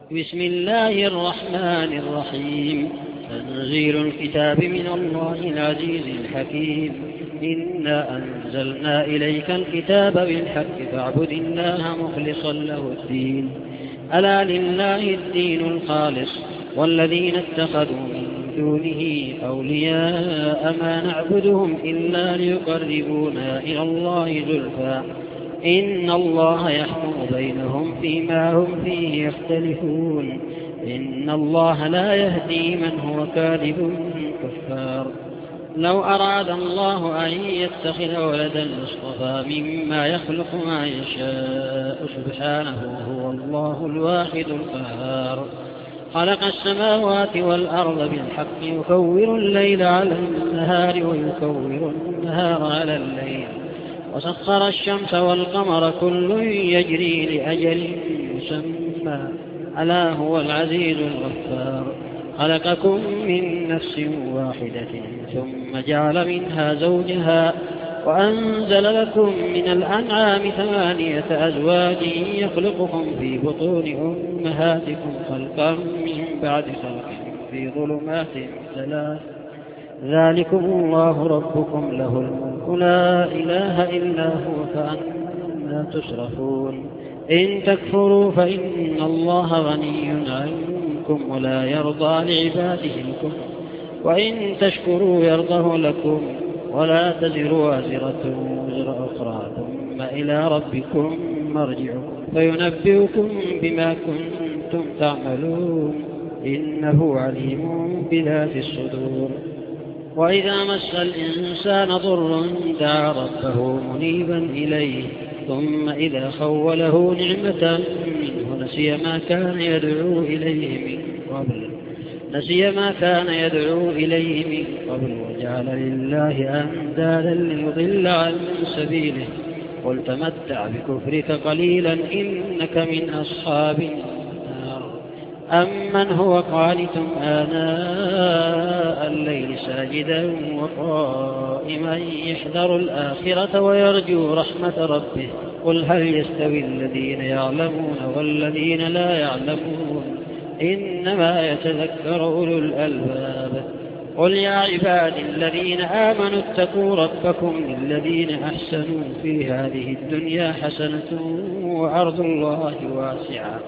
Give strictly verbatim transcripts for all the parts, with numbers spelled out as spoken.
بسم الله الرحمن الرحيم. تنزيل الكتاب من الله العزيز الحكيم. إنا أنزلنا إليك الكتاب بالحق فاعبد الله مخلصا له الدين. ألا لله الدين الخالص والذين اتخذوا من دونه أولياء ما نعبدهم إلا ليقربونا إلى الله زلفى إن الله يحكم بينهم فيما هم فيه يختلفون. إن الله لا يهدي من هو كاذب كفار. لو أراد الله أن يتخذ ولدا لاصطفى مما يخلق ما يشاء سبحانه هو الله الواحد القهار. خلق السماوات والأرض بالحق يكور الليل على النهار ويكور النهار على الليل وسخر الشمس والقمر كل يجري لأجل مسمى ألا هو العزيز الغفار. خلقكم من نفس واحدة ثم جعل منها زوجها وأنزل لكم من الأنعام ثمانية أزواج يخلقكم في بطون أمهاتكم خلقا من بعد خلق في ظلمات ثلاث ذلكم الله ربكم له الملك لا إله إلا هو فأنا تصرفون. إن تكفروا فإن الله غني عنكم ولا يرضى لعباده الكفر وإن تشكروا يرضه لكم ولا تزر وازرة وزر أخرى ثم إلى ربكم مرجعكم فينبئكم بما كنتم تعملون إنه عليم بذات الصدور. وإذا مس الإنسان ضر دعا ربه منيبا إليه ثم إذا خوله نعمة منه نسي ما كان يدعو إليه من قبل نسي ما كان يدعو إليه من قبل وجعل لله أندادا ليضل عن سبيله قل تمتع بكفرك قليلا إنك من أصحاب النار. أمن هو قانت آناء الليل ساجدا وقائما يحذر الآخرة ويرجو رحمة ربه قل هل يستوي الذين يعلمون والذين لا يعلمون إنما يتذكر أولو الألباب. قل يا عبادي الذين آمنوا اتقوا ربكم للذين أحسنوا في هذه الدنيا حسنة وأرض الله واسعة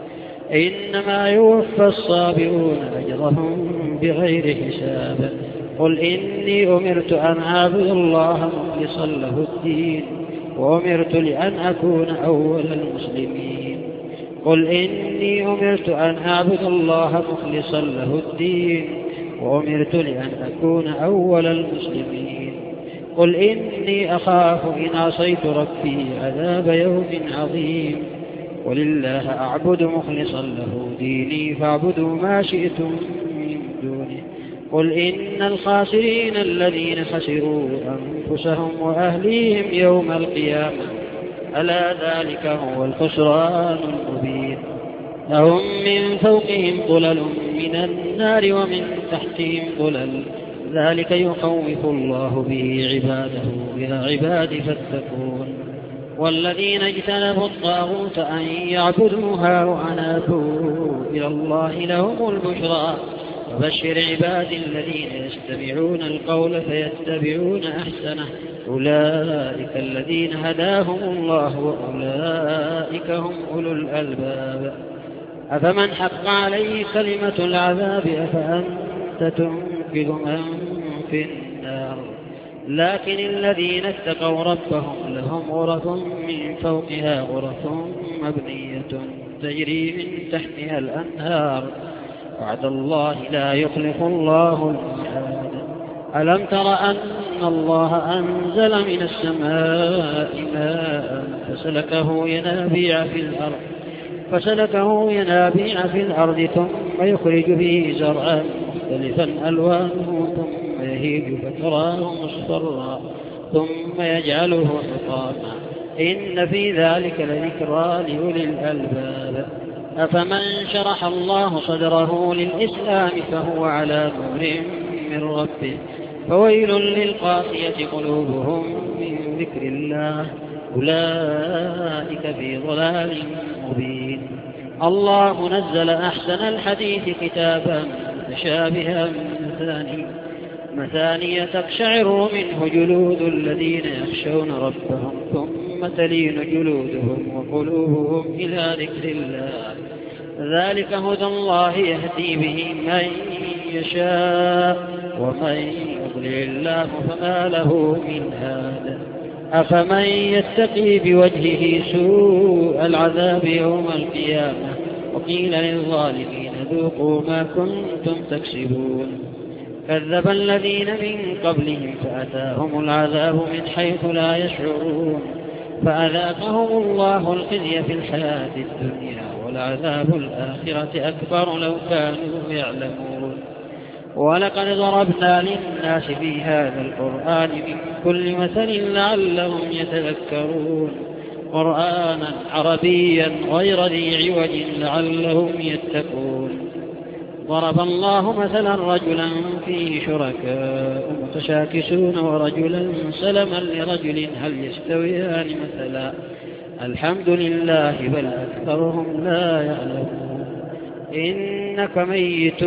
إنما يوفى الصابرون أجرهم بغير حساب. قل إني أمرت أن أعبد الله مخلصا له الدين وأمرت لأن أكون أول المسلمين. قل إني أمرت أن أعبد الله مخلصا له الدين وأمرت لأن أكون أول المسلمين. قل إني أخاف إن عصيت ربي عذاب يوم عظيم. ولله أعبد مخلصا له ديني فاعبدوا ما شئتم من دونه. قل إن الخاسرين الذين خسروا أنفسهم وأهليهم يوم القيامة ألا ذلك هو الخسران المبين. لهم من فوقهم ظلل من النار ومن تحتهم ظلل ذلك يخوف الله به عباده يا عباد فاتقون. والذين اجتنبوا الطاغوت أن يعبدوها وأنابوا إلى الله لهم البشرى. وبشر عبادي الذين يستمعون القول فيتبعون أحسنه أولئك الذين هداهم الله وأولئك هم أولو الألباب. أفمن حق عليه كلمة العذاب أفأنت تنقذ من في النار. لكن الذين اتقوا ربهم لهم غرف من فوقها غرف مبنية تجري من تحتها الأنهار وعد الله لا يخلف الله الميعاد. ألم تر أن الله أنزل من السماء ماء فسلكه ينابيع في الأرض فسلكه ينابيع في الأرض ثم يخرج به زرعا مختلفا ألوانه ثم يهيج فتراه مصفرا ثم يجعله حطاما إن في ذلك لذكرى لأولي الألباب. أفمن شرح الله صدره للإسلام فهو على نور من ربه فويل للقاسية قلوبهم من ذكر الله أولئك في ضلال مبين. الله نزل أحسن الحديث كتابا متشابها مثاني مثانية تقشعر منه جلود الذين يخشون ربهم ثم تلين جلودهم وقلوبهم إلى ذكر الله ذلك هدى الله يهدي به من يشاء ومن يضلل الله فما له من هاد أفمن يتقي بوجهه سوء العذاب يوم القيامة وقيل للظالمين ذوقوا ما كنتم تكسبون كذب الذين من قبلهم فأتاهم العذاب من حيث لا يشعرون فأذاقهم الله الخزي في الحياة الدنيا ولعذاب الآخرة أكبر لو كانوا يعلمون ولقد ضربنا للناس في هذا القرآن من كل مثل لعلهم يتذكرون قرآنا عربيا غير ذي عوج لعلهم يتقون ضرب الله مثلا رجلا فيه شركاء متشاكسون ورجلا سلما لرجل هل يستويان مثلا الحمد لله بل أكثرهم لا يعلمون إنك ميت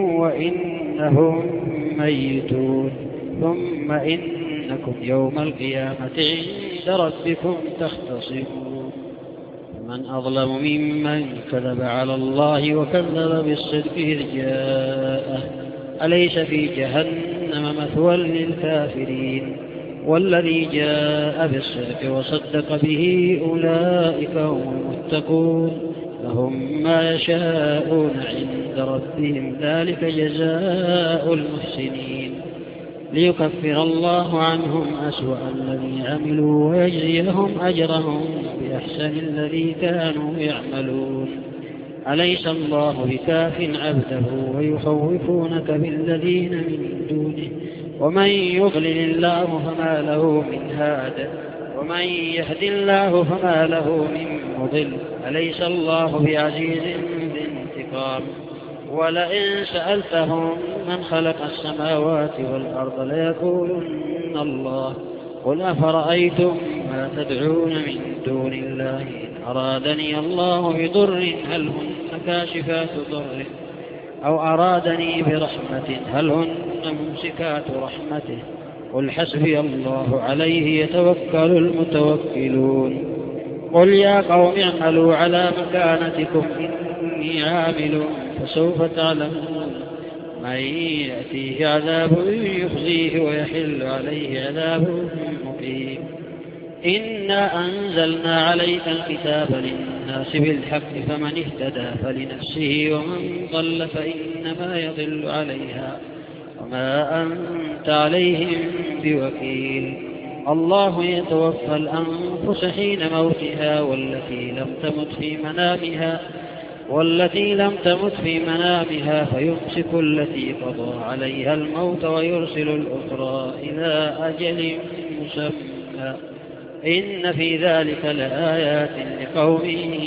وإنهم ميتون ثم إنكم يوم القيامة عند ربكم تختصمون من أظلم ممن كذب على الله وكذب بالصدق إذ جاءه أليس في جهنم مثوى للكافرين والذي جاء بالصدق وصدق به أولئك هم المتقون لهم ما يشاءون عند ربهم ذلك جزاء المحسنين ليكفر الله عنهم أسوأ الذي عملوا ويجزيهم أجرهم بأحسن الذي كانوا يعملون أليس الله بكاف عبده ويخوفونك بالذين من دونه ومن يضلل الله فما له من هاد ومن يهد الله فما له من مضل أليس الله بعزيز ذي انتقام ولئن سألتهم من خلق السماوات والأرض ليقولن الله قل أفرأيتم ما تدعون من دون الله إن أرادني الله بضر هل هن كاشفات ضره أو أرادني برحمة هل هن ممسكات رحمته قل حسبي الله عليه يتوكل المتوكلون قل يا قوم اعملوا على مكانتكم إني عامل فسوف تعلمون من يأتيه عذاب يخزيه ويحل عليه عذاب مقيم إنا أنزلنا عليك الكتاب للناس بالحق فمن اهتدى فلنفسه ومن ضل فإنما يضل عليها وما أنت عليهم بوكيل الله يتوفى الأنفس حين موتها والتي لم تمت في منامها والتي لم تمت في منامها فيمسك التي قضى عليها الموت ويرسل الأخرى إلى أجل مسمى إن في ذلك لآيات لقوم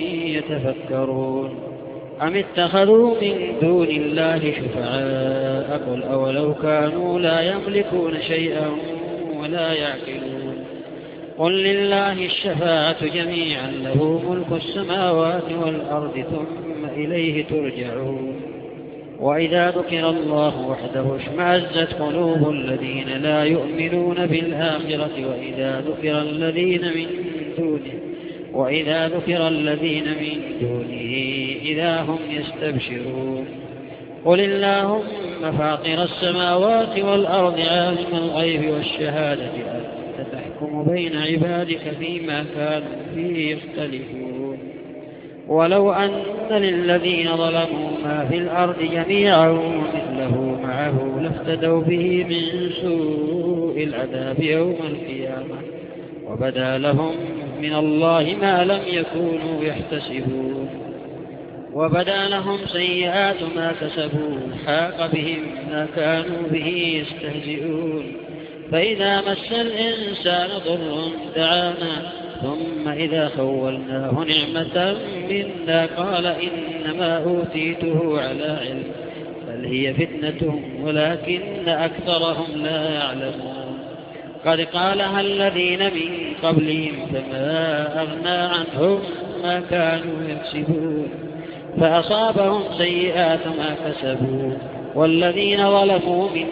يتفكرون أم اتخذوا من دون الله شفعاء قل أولو كانوا لا يملكون شيئا ولا يعقلون قل لله الشفاعة جميعا له ملك السماوات والأرض ثم إليه ترجعون وإذا ذكر الله وحده اشمأزت قلوب الذين لا يؤمنون بالآخرة وإذا ذكر الذين من دونه وإذا ذكر الذين من دونه إذا هم يستبشرون قل اللهم فاطر السماوات والأرض عالم الغيب والشهادة أنت تحكم بين عبادك فيما كانوا فيه يختلفون ولو أن للذين ظلموا ما في الأرض جميعا مثله معه لافتدوا به من سوء العذاب يوم القيامة وبدا لهم من الله ما لم يكونوا يحتسبون وبدا لهم سيئات ما كسبوا حاق بهم ما كانوا به يستهزئون فإذا مس الإنسان ضر دعانا ثم إذا خولناه نعمة منا قال إنما أوتيته على علم بل هي فتنة ولكن أكثرهم لا يعلمون قد قالها الذين من قبلهم فما أغنى عنهم ما كانوا يكسبون فأصابهم سيئات ما كسبوا والذين ظلموا من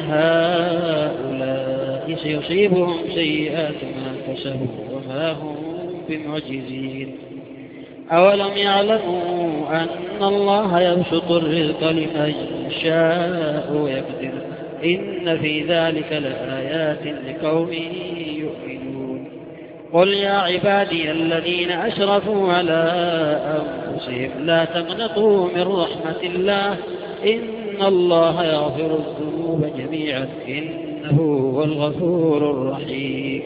هؤلاء سيصيبهم سيئات ما كسبوا وما هم بمعجزين. أولم يعلموا أن الله يبسط الرزق لمن يشاء ويقدر إن في ذلك لآيات لقوم يؤمنون. قل يا عبادي الذين أشرفوا على أنفسهم لا تقنطوا من رحمة الله إن الله يغفر الذنوب جميعا إنه هو الغفور الرحيم.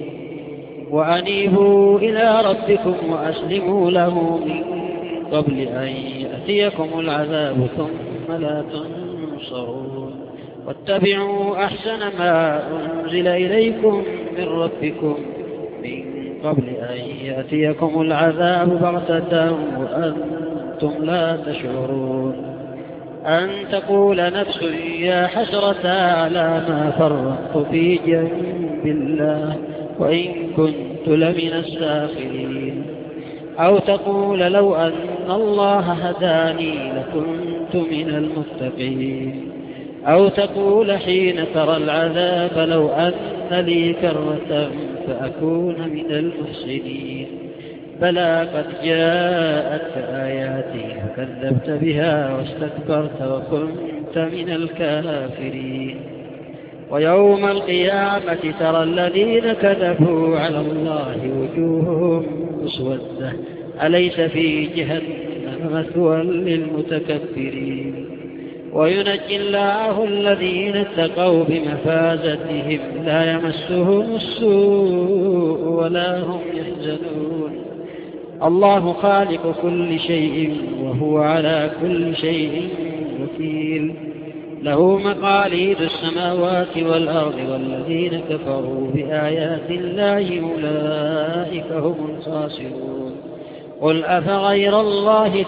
وأنيبوا إلى ربكم وأسلموا له من قبل أن يأتيكم العذاب ثم لا تنصرون. واتبعوا أحسن ما أنزل إليكم من ربكم من قبل أن يأتيكم العذاب بغتة وأنتم لا تشعرون. أن تقول نفس يا حسرة على ما فرطت في جنب الله وإن كنت لمن الساخرين. أو تقول لو أن الله هداني لكنت من المتقين. أو تقول حين ترى العذاب لو أن لي كرة فأكون من المحسنين. بلى قد جاءتك آياتي فكذبت بها واستكبرت وكنت من الكافرين. ويوم القيامة ترى الذين كذبوا على الله وجوههم مسودة أليس في جهنم مثوى للمتكبرين. وينجي الله الذين اتقوا بمفازتهم لا يمسهم السوء ولا هم يحزنون. الله خالق كل شيء وهو على كل شيء وكيل. له مقاليد السماوات والأرض والذين كفروا بآيات الله أولئك هم الخاسرون. قل أفغير الله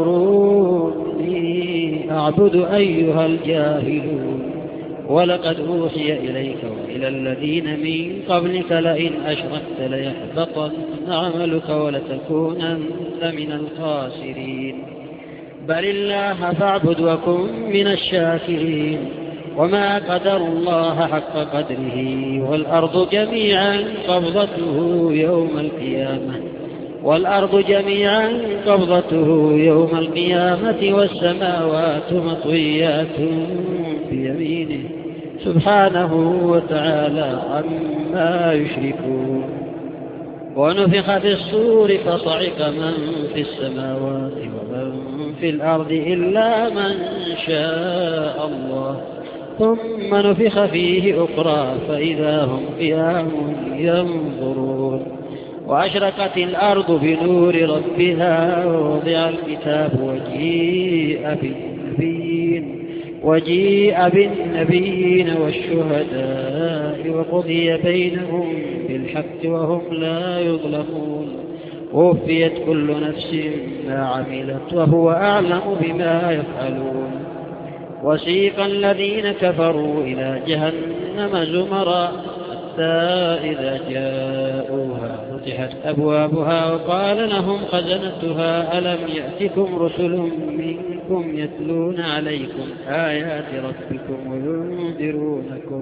تأمروني أعبد أيها الجاهلون. ولقد أوحي إليك وإلى الذين من قبلك لئن أشركت ليحبطن عملك ولتكونن من الخاسرين. بل الله فاعبد وكن من الشاكرين. وما قدر الله حق قدره والأرض جميعا قبضته يوم القيامة والأرض جميعا قبضته يوم القيامة والسماوات مطويات بيمينه سبحانه وتعالى عما يشركون. ونفخ في الصور فصعق من في السماوات ومن في الأرض إلا من شاء الله ثم نفخ فيه أخرى فإذا هم قيام ينظرون. وأشرقت الأرض بنور ربها ووضع الكتاب وجيء بالنبيين وجيء بالنبيين والشهداء وقضي بينهم بالحق وهم لا يظلمون. ووفيت كل نفس ما عملت وهو أعلم بما يفعلون. وسيق الذين كفروا إلى جهنم زمرا حتى إذا جاءوها فتحت أبوابها وقال لهم خزنتها ألم يأتكم رسل منكم يتلون عليكم آيات ربكم وينذرونكم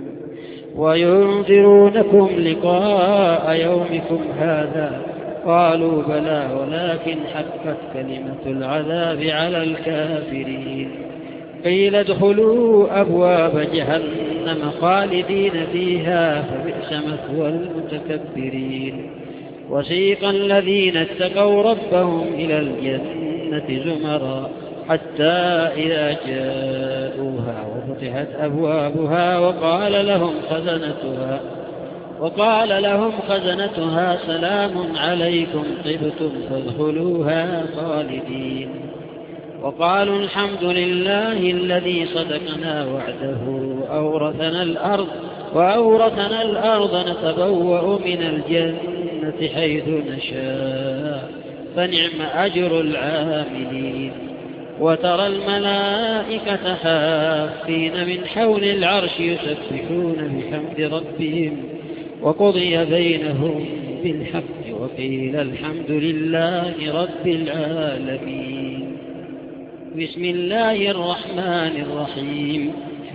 وينذرونكم لقاء يومكم هذا قالوا بلى ولكن حقت كلمة العذاب على الكافرين. قيل ادخلوا أبواب جهنم خالدين فيها فبئس مثوى المتكبرين. وسيق الذين اتقوا ربهم إلى الجنة زمرا حتى إذا جاءوها وفتحت أبوابها وقال لهم خزنتها وقال لهم خزنتها سلام عليكم طبتم فادخلوها خالدين. وقالوا الحمد لله الذي صدقنا وعده وأورثنا الأرض وأورثنا الأرض نتبوأ من الجنة حيث نشاء فنعم أجر العاملين. وترى الملائكة حافين من حول العرش يسبحون بحمد ربهم وقضي بينهم بالحق وقيل الحمد لله رب العالمين. بسم الله الرحمن الرحيم.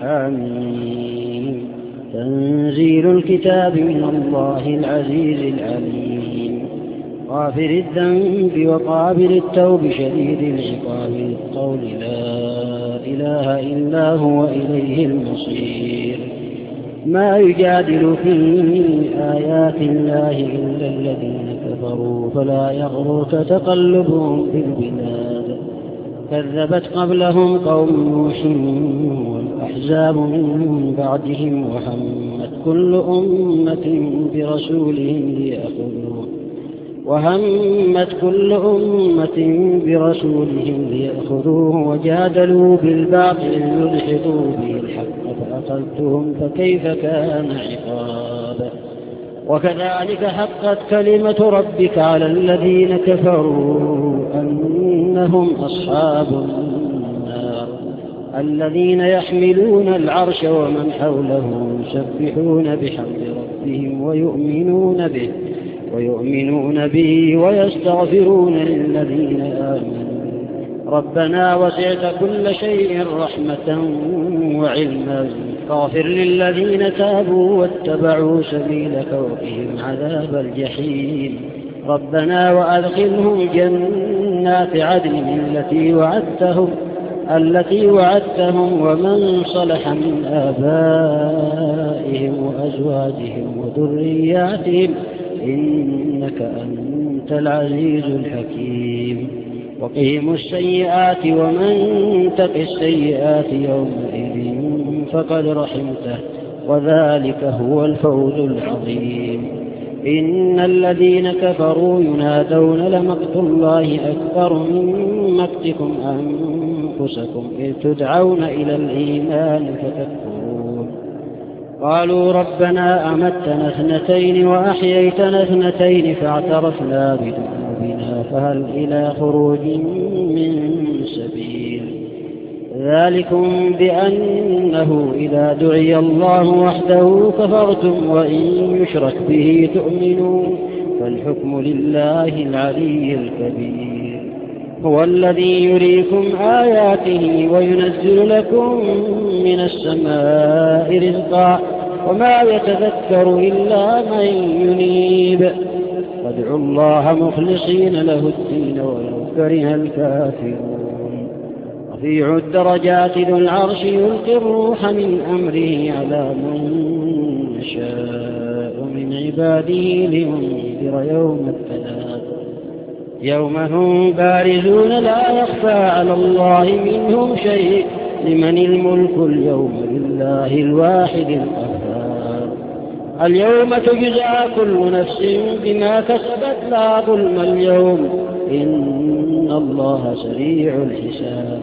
حميم. تنزيل الكتاب من الله العزيز العليم. غافر الذنب وقابل التوب شديد العقاب القول لا إله إلا هو إليه المصير. ما يجادل في آيات الله إلا الذين كفروا فلا يغرك تقلبهم في البلاد. كذبت قبلهم قوم نوح والأحزاب من بعدهم وهمت كل أمة برسولهم ليأخذوه وهمت كل أمة برسولهم ليأخذوه وجادلوا بالباطل ليدحضوا به الحق فأخذتهم فكيف كان عقاب. وكذلك حقت كلمة ربك على الذين كفروا أنهم أصحاب النار الذين يحملون العرش ومن حوله يسبحون بحمد ربهم ويؤمنون به ويؤمنون به ويستغفرون للذين آمنوا ربنا وسعت كل شيء رحمة وعلما فاغفر للذين تابوا واتبعوا سبيلك وقهم عذاب الجحيم. ربنا وأدخلهم جنات عدن التي وعدتهم التي وعدتهم ومن صلح من آبائهم وأزواجهم وذرياتهم إنك أنت العزيز الحكيم. وقهم السيئات ومن تق السيئات يومئذ فقد رحمته وذلك هو الفوز العظيم. إن الذين كفروا ينادون لمقت الله أكبر من مقتكم أنفسكم إذ تدعون إلى الإيمان فتكفرون. قالوا ربنا أمتنا اثنتين وأحييتنا اثنتين فاعترفنا بذنوبنا فهل إلى خروج من سبيل. ذلكم بأنه إذا دعي الله وحده كفرتم وإن يشرك به تؤمنون فالحكم لله العلي الكبير. هو الذي يريكم آياته وينزل لكم من السماء رزقا وما يتذكر إلا من ينيب. فادعوا الله مخلصين له الدين ولو كره الكافرون. رفيع الدرجات ذو العرش يلقي الروح من أمره على من يشاء من عباده لينذر يوم التلاق يوم هم بارزون لا يخفى على الله منهم شيء لمن الملك اليوم لله الواحد القهار. اليوم تجزى كل نفس بما كسبت لا ظلم اليوم إن الله سريع الحساب.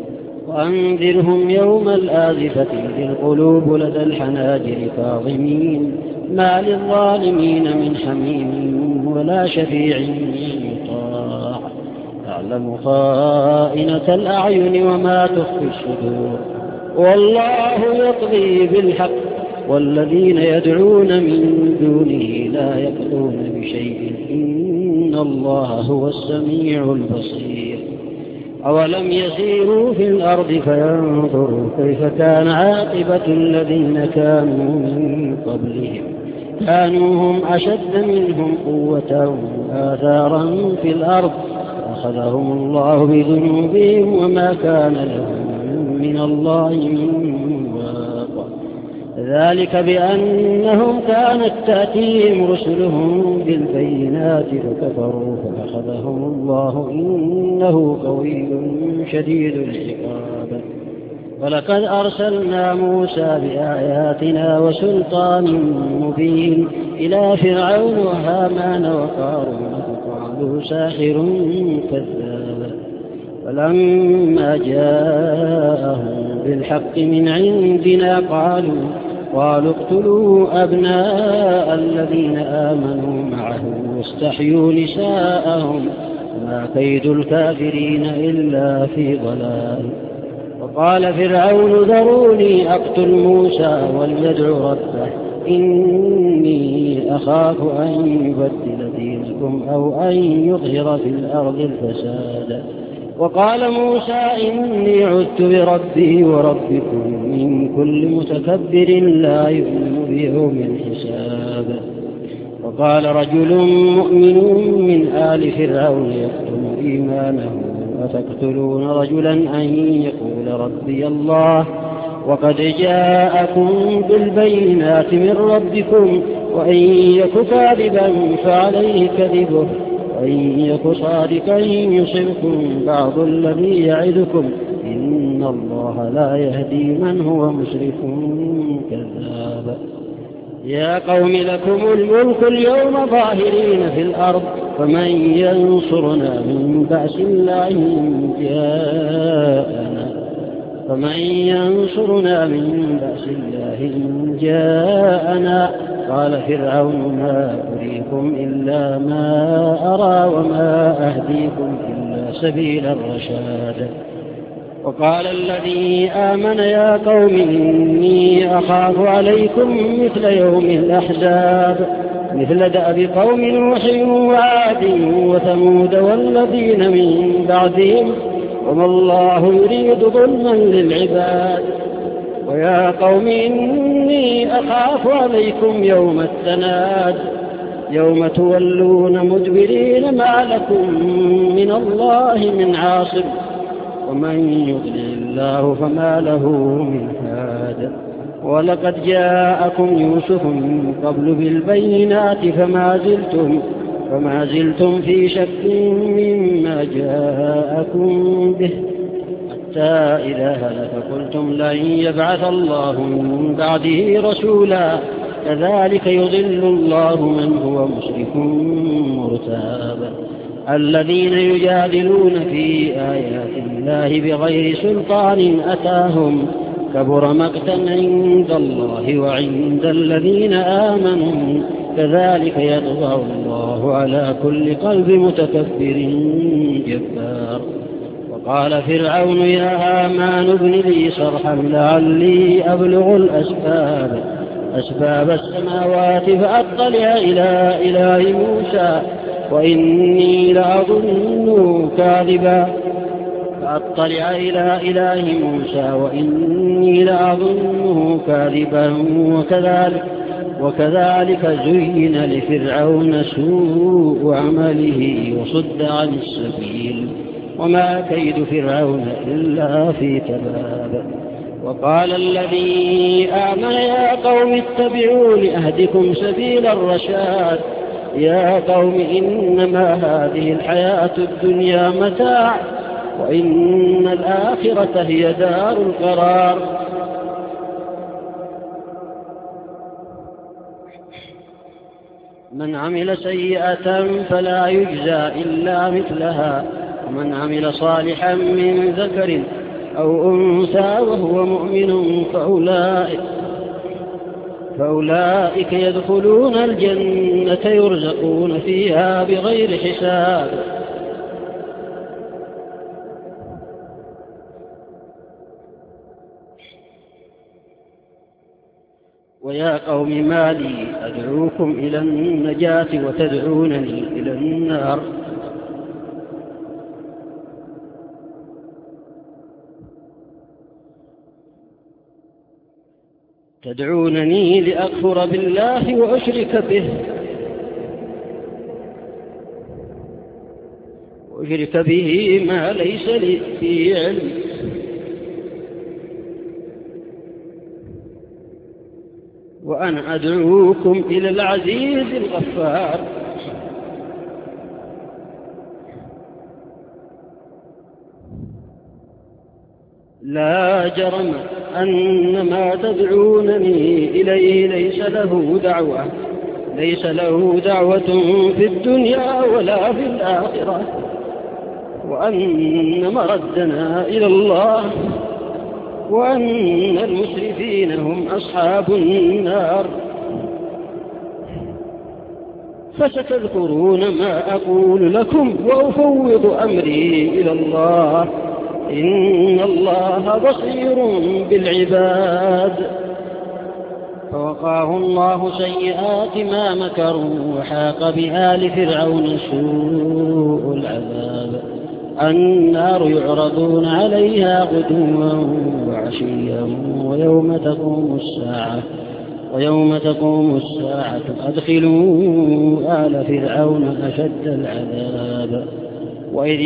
وأنذرهم يوم الآزفة إذ القلوب لدى الحناجر كاظمين ما للظالمين من حميم ولا شفيع يطاع يعلم خائنة الأعين وما تخفي الصدور والله يقضي بالحق والذين يدعون من دونه لا يقضون بشيء إن الله هو السميع البصير. أولم يسيروا في الأرض فينظروا كيف كان عاقبة الذين كانوا من قبلهم كانوا هم أشد منهم قوة وآثارا في الأرض أخذهم الله بذنوبهم وما كان لهم من الله من واق. ذلك بأنهم كانت تأتيهم رسلهم بالبينات فكفروا فأخذهم الله إنه قوي شديد العقاب. ولقد أرسلنا موسى بآياتنا وسلطان مبين إلى فرعون وهامان وقارون فقالوا ساحر كذاب. فلما جاءهم بالحق من عندنا قالوا قالوا اقتلوا أبناء الذين آمنوا معه واستحيوا نساءهم ما كيد الكافرين إلا في ضلال. وقال فرعون ذروني أقتل موسى وليدع ربه إني أخاف أن يبدل دينكم أو أن يظهر في الأرض الفساد وقال موسى إني عذت بربي وربكم من كل متكبر لا يؤمن بيوم الحساب. وقال رجل مؤمن من آل فرعون يكتم إيمانه أتقتلون رجلا أن يقول ربي الله وقد جاءكم بالبينات من ربكم وإن يك كاذبا فعليه كذبه وإن يك صادقا يصبكم بعض الذي يعدكم إن الله لا يهدي من هو مسرف كذاب. يا قوم لكم الملك اليوم ظاهرين في الأرض فمن ينصرنا من بأس الله إن جاءنا فمن ينصرنا من بأس الله إن جاءنا. قال فرعون ما أريكم إلا ما أرى وما أهديكم إلا سبيل الرشاد. وقال الذي آمن يا قوم إني أخاف عليكم مثل يوم الأحزاب مثل دأب قوم نوح وعاد وثمود والذين من بعدهم وما الله يريد ظلما للعباد. ويا قوم إني أخاف عليكم يوم التناد يوم تولون مدبرين ما لكم من الله من عاصم ومن يضلل الله فما له من هاد. ولقد جاءكم يوسف من قبل بالبينات فما زلتم فما زلتم في شك مما جاءكم به حتى إذا هلك قلتم لن يبعث الله من بعده رسولا كذلك يضل الله من هو مسرف مرتاب. الذين يجادلون في آيات الله بغير سلطان أتاهم كبر مقتا عند الله وعند الذين آمنوا كذلك يطبع الله على كل قلب متكبر جبار. وقال فرعون يا هامان ابن لي صرحا لعلي أبلغ الأسباب أسباب السماوات فأطلع إلى إله موسى وإني لأظنه كاذبا فأطلع إلى إله موسى وإني لأظنه كاذبا. وكذلك وكذلك زين لفرعون سوء عمله وصد عن السبيل وما كيد فرعون إلا في تباب. وقال الذي آمن يا قوم اتبعون أهدكم سبيل الرشاد. يا قوم إنما هذه الحياة الدنيا متاع وإن الآخرة هي دار القرار. من عمل سيئة فلا يجزى إلا مثلها ومن عمل صالحا من ذكر أو أنثى وهو مؤمن فأولئك, فأولئك يدخلون الجنة يرزقون فيها بغير حساب. ويا قوم ما لي أدعوكم إلى النجاة وتدعونني إلى النار. تدعونني لأكفر بالله وأشرك به وأشرك به ما ليس لي به علم وأنا أدعوكم إلى العزيز الغفار. لا جرم أن ما تدعونني إليه ليس له دعوة ليس له دعوة في الدنيا ولا في الآخرة وأن مردنا إلى الله وأن المسرفين هم أصحاب النار. فستذكرون ما أقول لكم وأفوض أمري إلى الله إن الله بصير بالعباد. فوقاه الله سيئات ما مكروا وحاق بآل فرعون سوء العذاب. النار يعرضون عليها غدوا وعشيا ويوم تقوم الساعة ويوم تقوم الساعة أدخلوا آل فرعون أشد العذاب وإذ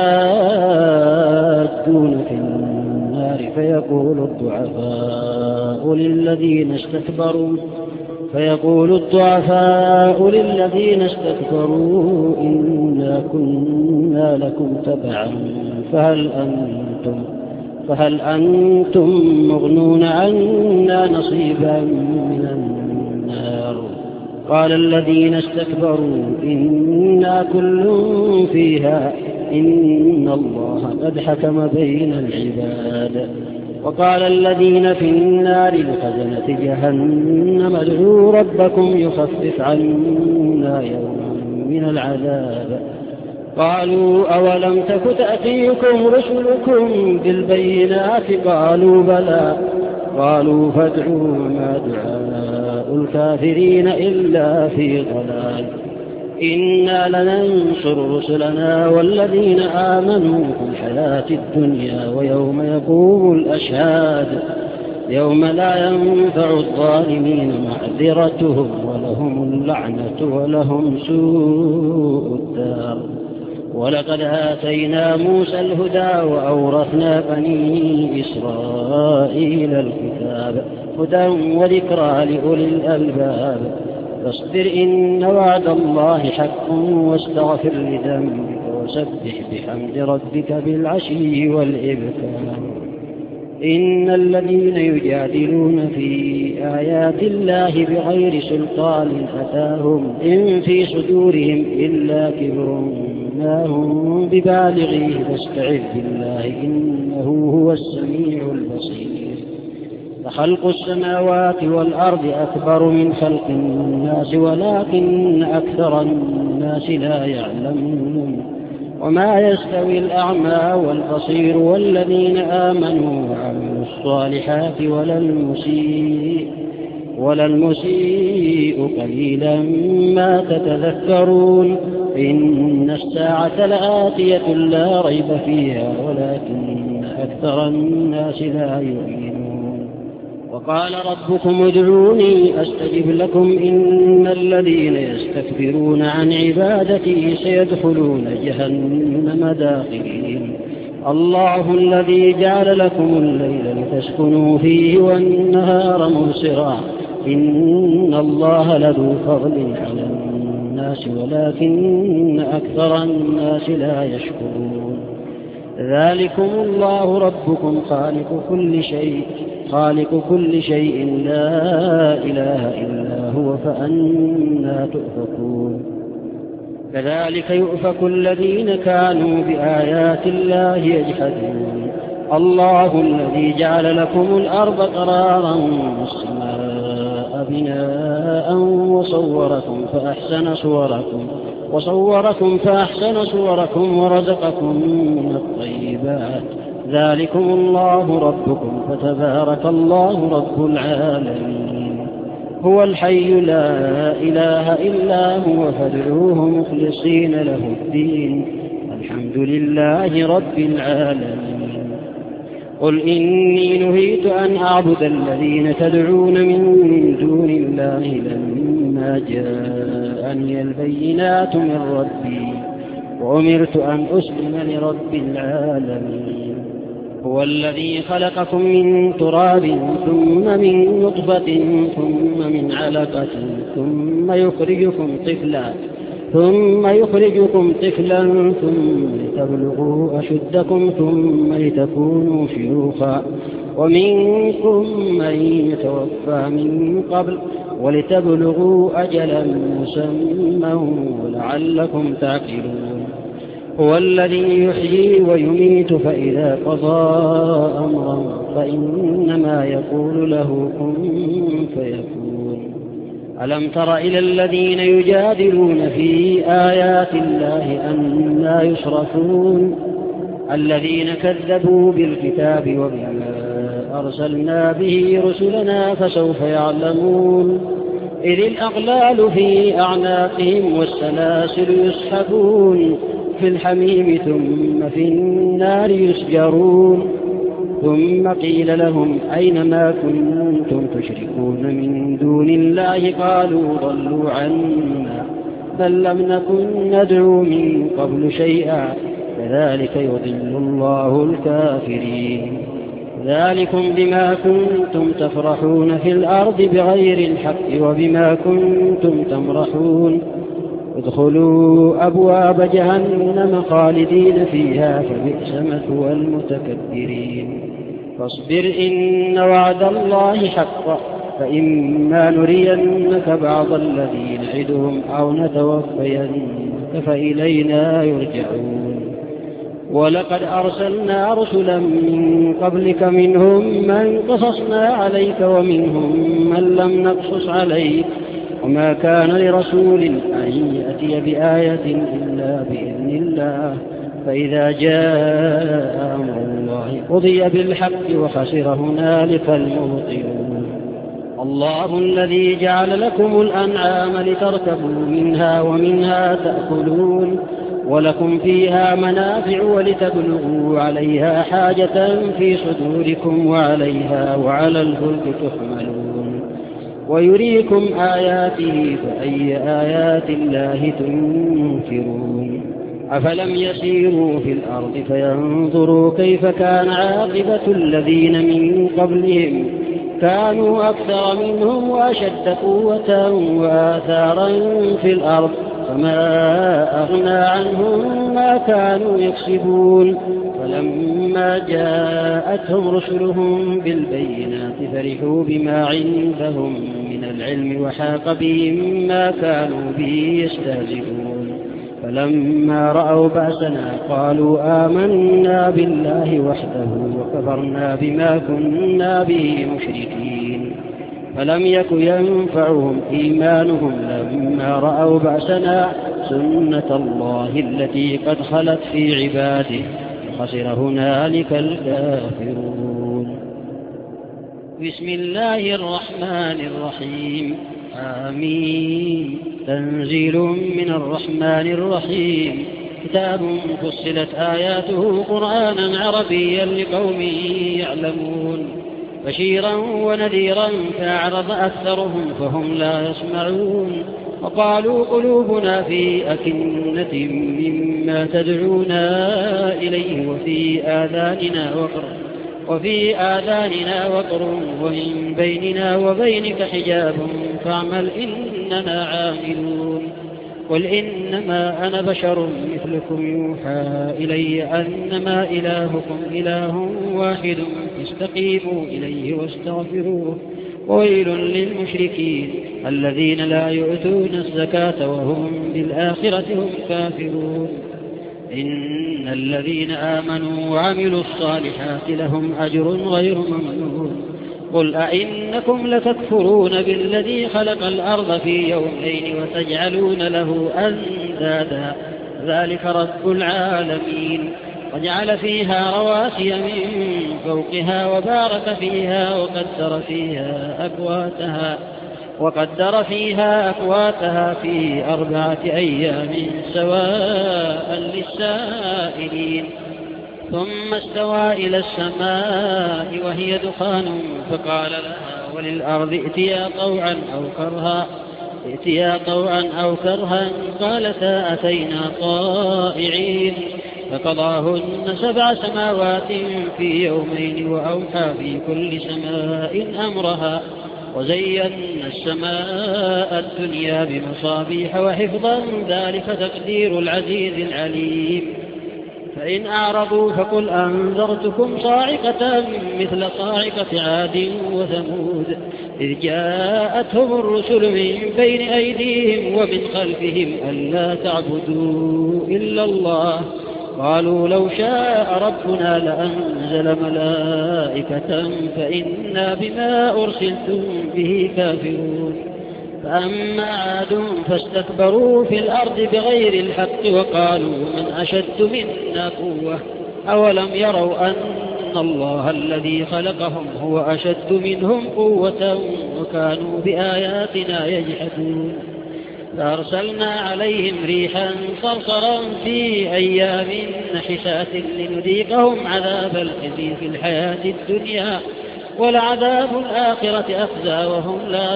يتحاجون في النار فيقول الضعفاء للذين استكبروا فيقول الضعفاء للذين استكبروا إنا كنا لكم تبعا فهل أنتم فهل أنتم مغنون عنا نصيبا من النار قال الذين استكبروا إنا كل فيها إن الله قد حكم بين العباد وقال الذين في النار لخزنة جهنم ادعوا ربكم يخفف عنا يوما من العذاب قالوا أولم تك تأتيكم رسلكم بالبينات قالوا بلى قالوا فادعوا ما دعاء الكافرين إلا في ضلال إنا لننصر رسلنا والذين آمنوا في الحياة الدنيا ويوم يقوم الأشهاد يوم لا ينفع الظالمين معذرتهم ولهم اللعنة ولهم سوء الدار ولقد آتينا موسى الهدى وأورثنا بني إسرائيل الكتاب هدى وذكرى لأولي الألباب فاصبر إن وعد الله حق واستغفر لذنبك وسبح بحمد ربك بالعشي والإبكار إن الذين يجادلون في آيات الله بغير سلطان أتاهم إن في صدورهم إلا كبر ما هم ببالغيه فاستعذ بالله إنه هو السميع البصير فخلق السماوات والأرض أكبر من خلق الناس ولكن أكثر الناس لا يعلمون وما يستوي الأعمى والبصير والذين آمنوا وعملوا الصالحات ولا المسيء ولا المسيء قليلا ما تتذكرون إن الساعة لآتية لا ريب فيها ولكن أكثر الناس لا يؤمنون وقال ربكم ادعوني أستجب لكم إن الذين يستكبرون عن عبادتي سيدخلون جهنم داخلين الله الذي جعل لكم الليل لتسكنوا فيه والنهار مبصرا إن الله لذو فضل على الناس ولكن أكثر الناس لا يشكرون ذلكم الله ربكم خالق كل شيء خالق كل شيء لا إله إلا هو فأنى تؤفكون كذلك يؤفك الذين كانوا بآيات الله يجحدون الله الذي جعل لكم الأرض قرارا والسماء بناء وصوركم فأحسن صوركم وصوركم فأحسن صوركم ورزقكم من الطيبات ذلكم الله ربكم فتبارك الله رب العالمين هو الحي لا إله إلا هو فادعوه مخلصين له الدين الحمد لله رب العالمين قل إني نهيت أن أعبد الذين تدعون من دون الله لما جاءني البينات من ربي وأمرت أن أسلم لرب العالمين هو الذي خلقكم من تراب ثم من نطفة ثم من علقة ثم يخرجكم طفلا ثم يخرجكم طفلا ثم لتبلغوا أشدكم ثم لتكونوا شيوخا ومنكم من يتوفى من قبل ولتبلغوا أجلا مسمى ولعلكم تعقلون هو الذي يحيي ويميت فإذا قضى أمرا فإنما يقول له كن فيكون ألم تر إلى الذين يجادلون في آيات الله أنى يصرفون الذين كذبوا بالكتاب وبما أرسلنا به رسلنا فسوف يعلمون إذ الأغلال في أعناقهم والسلاسل يسحبون في الحميم ثم في النار يسجرون ثم قيل لهم أين ما كنتم تشركون من دون الله قالوا ضلوا عنا بل لم نكن ندعو من قبل شيئا كذلك يضل الله الكافرين ذلكم بما كنتم تفرحون في الأرض بغير الحق وبما كنتم تمرحون ادخلوا أبواب جهنم خالدين فيها فبئس مثوى المتكبرين فاصبر إن وعد الله حق فإما نرينك بعض الذي نعدهم أو نتوفينك فإلينا يرجعون ولقد أرسلنا رسلا من قبلك منهم من قصصنا عليك ومنهم من لم نقصص عليك وما كان لرسول أن يأتي بآية إلا بإذن الله فإذا جاء أمر الله قضي بالحق وخسر هنالك المبطلون الله الذي جعل لكم الأنعام لتركبوا منها ومنها تأكلون ولكم فيها منافع ولتبلغوا عليها حاجة في صدوركم وعليها وعلى الفلك تحملون ويريكم آياته فأي آيات الله تنكرون أفلم يسيروا في الأرض فينظروا كيف كان عاقبة الذين من قبلهم كانوا أكثر منهم وأشد قوة وآثارا في الأرض فما أغنى عنهم ما كانوا يكسبون فلما جاءتهم رسلهم بالبينات فرحوا بما عندهم من العلم وحاق بهم ما كانوا به يستهزئون فلما رأوا بأسنا قالوا آمنا بالله وحده وكفرنا بما كنا به مشركين فلم يك ينفعهم إيمانهم لما رأوا بأسنا سنة الله التي قد خلت في عباده خسر هنالك الكافرون بسم الله الرحمن الرحيم آمين تنزيل من الرحمن الرحيم كتاب فصلت آياته قرآنا عربيا لقوم يعلمون بشيرا ونذيرا فأعرض أكثرهم فهم لا يسمعون وقالوا قلوبنا في أكنة مما تدعونا إليه وفي آذاننا وقر وفي آذاننا وقر ومن بيننا وبينك حجاب فاعمل إننا عاملون قل إنما أنا بشر مثلكم يوحى إلي أنما إلهكم إله واحد فاستقيموا إليه واستغفروه وويل للمشركين الذين لا يؤتون الزكاة وهم بالآخرة هم كافرون إن الذين آمنوا وعملوا الصالحات لهم أجر غير ممنون قل أئنكم لتكفرون بالذي خلق الأرض في يومين وتجعلون له أندادا ذلك رب العالمين وجعل فيها رواسي من فوقها وبارك فيها وقدر فيها أقواتها وقدر فيها أقواتها في أربعة أيام سواء للسائلين ثم استوى إلى السماء وهي دخان فقال لها وللأرض ائتيا طوعا أو كرها ائتيا طوعا أو كرها قالتا أتينا طائعين فقضاهن سبع سماوات في يومين وأوحى في كل سماء أمرها وزينا السماء الدنيا بمصابيح وحفظا ذلك تقدير العزيز العليم فإن أعرضوا فقل أنذرتكم صاعقة مثل صاعقة عاد وثمود إذ جاءتهم الرسل من بين أيديهم ومن خلفهم ألا تعبدوا إلا الله قالوا لو شاء ربنا لأنزل ملائكة فإنا بما أرسلتم به كافرون فأما عاد فاستكبروا في الأرض بغير الحق وقالوا من أشد منا قوة أولم يروا أن الله الذي خلقهم هو أشد منهم قوة وكانوا بآياتنا يجحدون فأرسلنا عليهم ريحا صرصرا في أيام نحسات لنذيقهم عذاب الخزي في الحياة الدنيا ولعذاب الآخرة أخزى وهم لا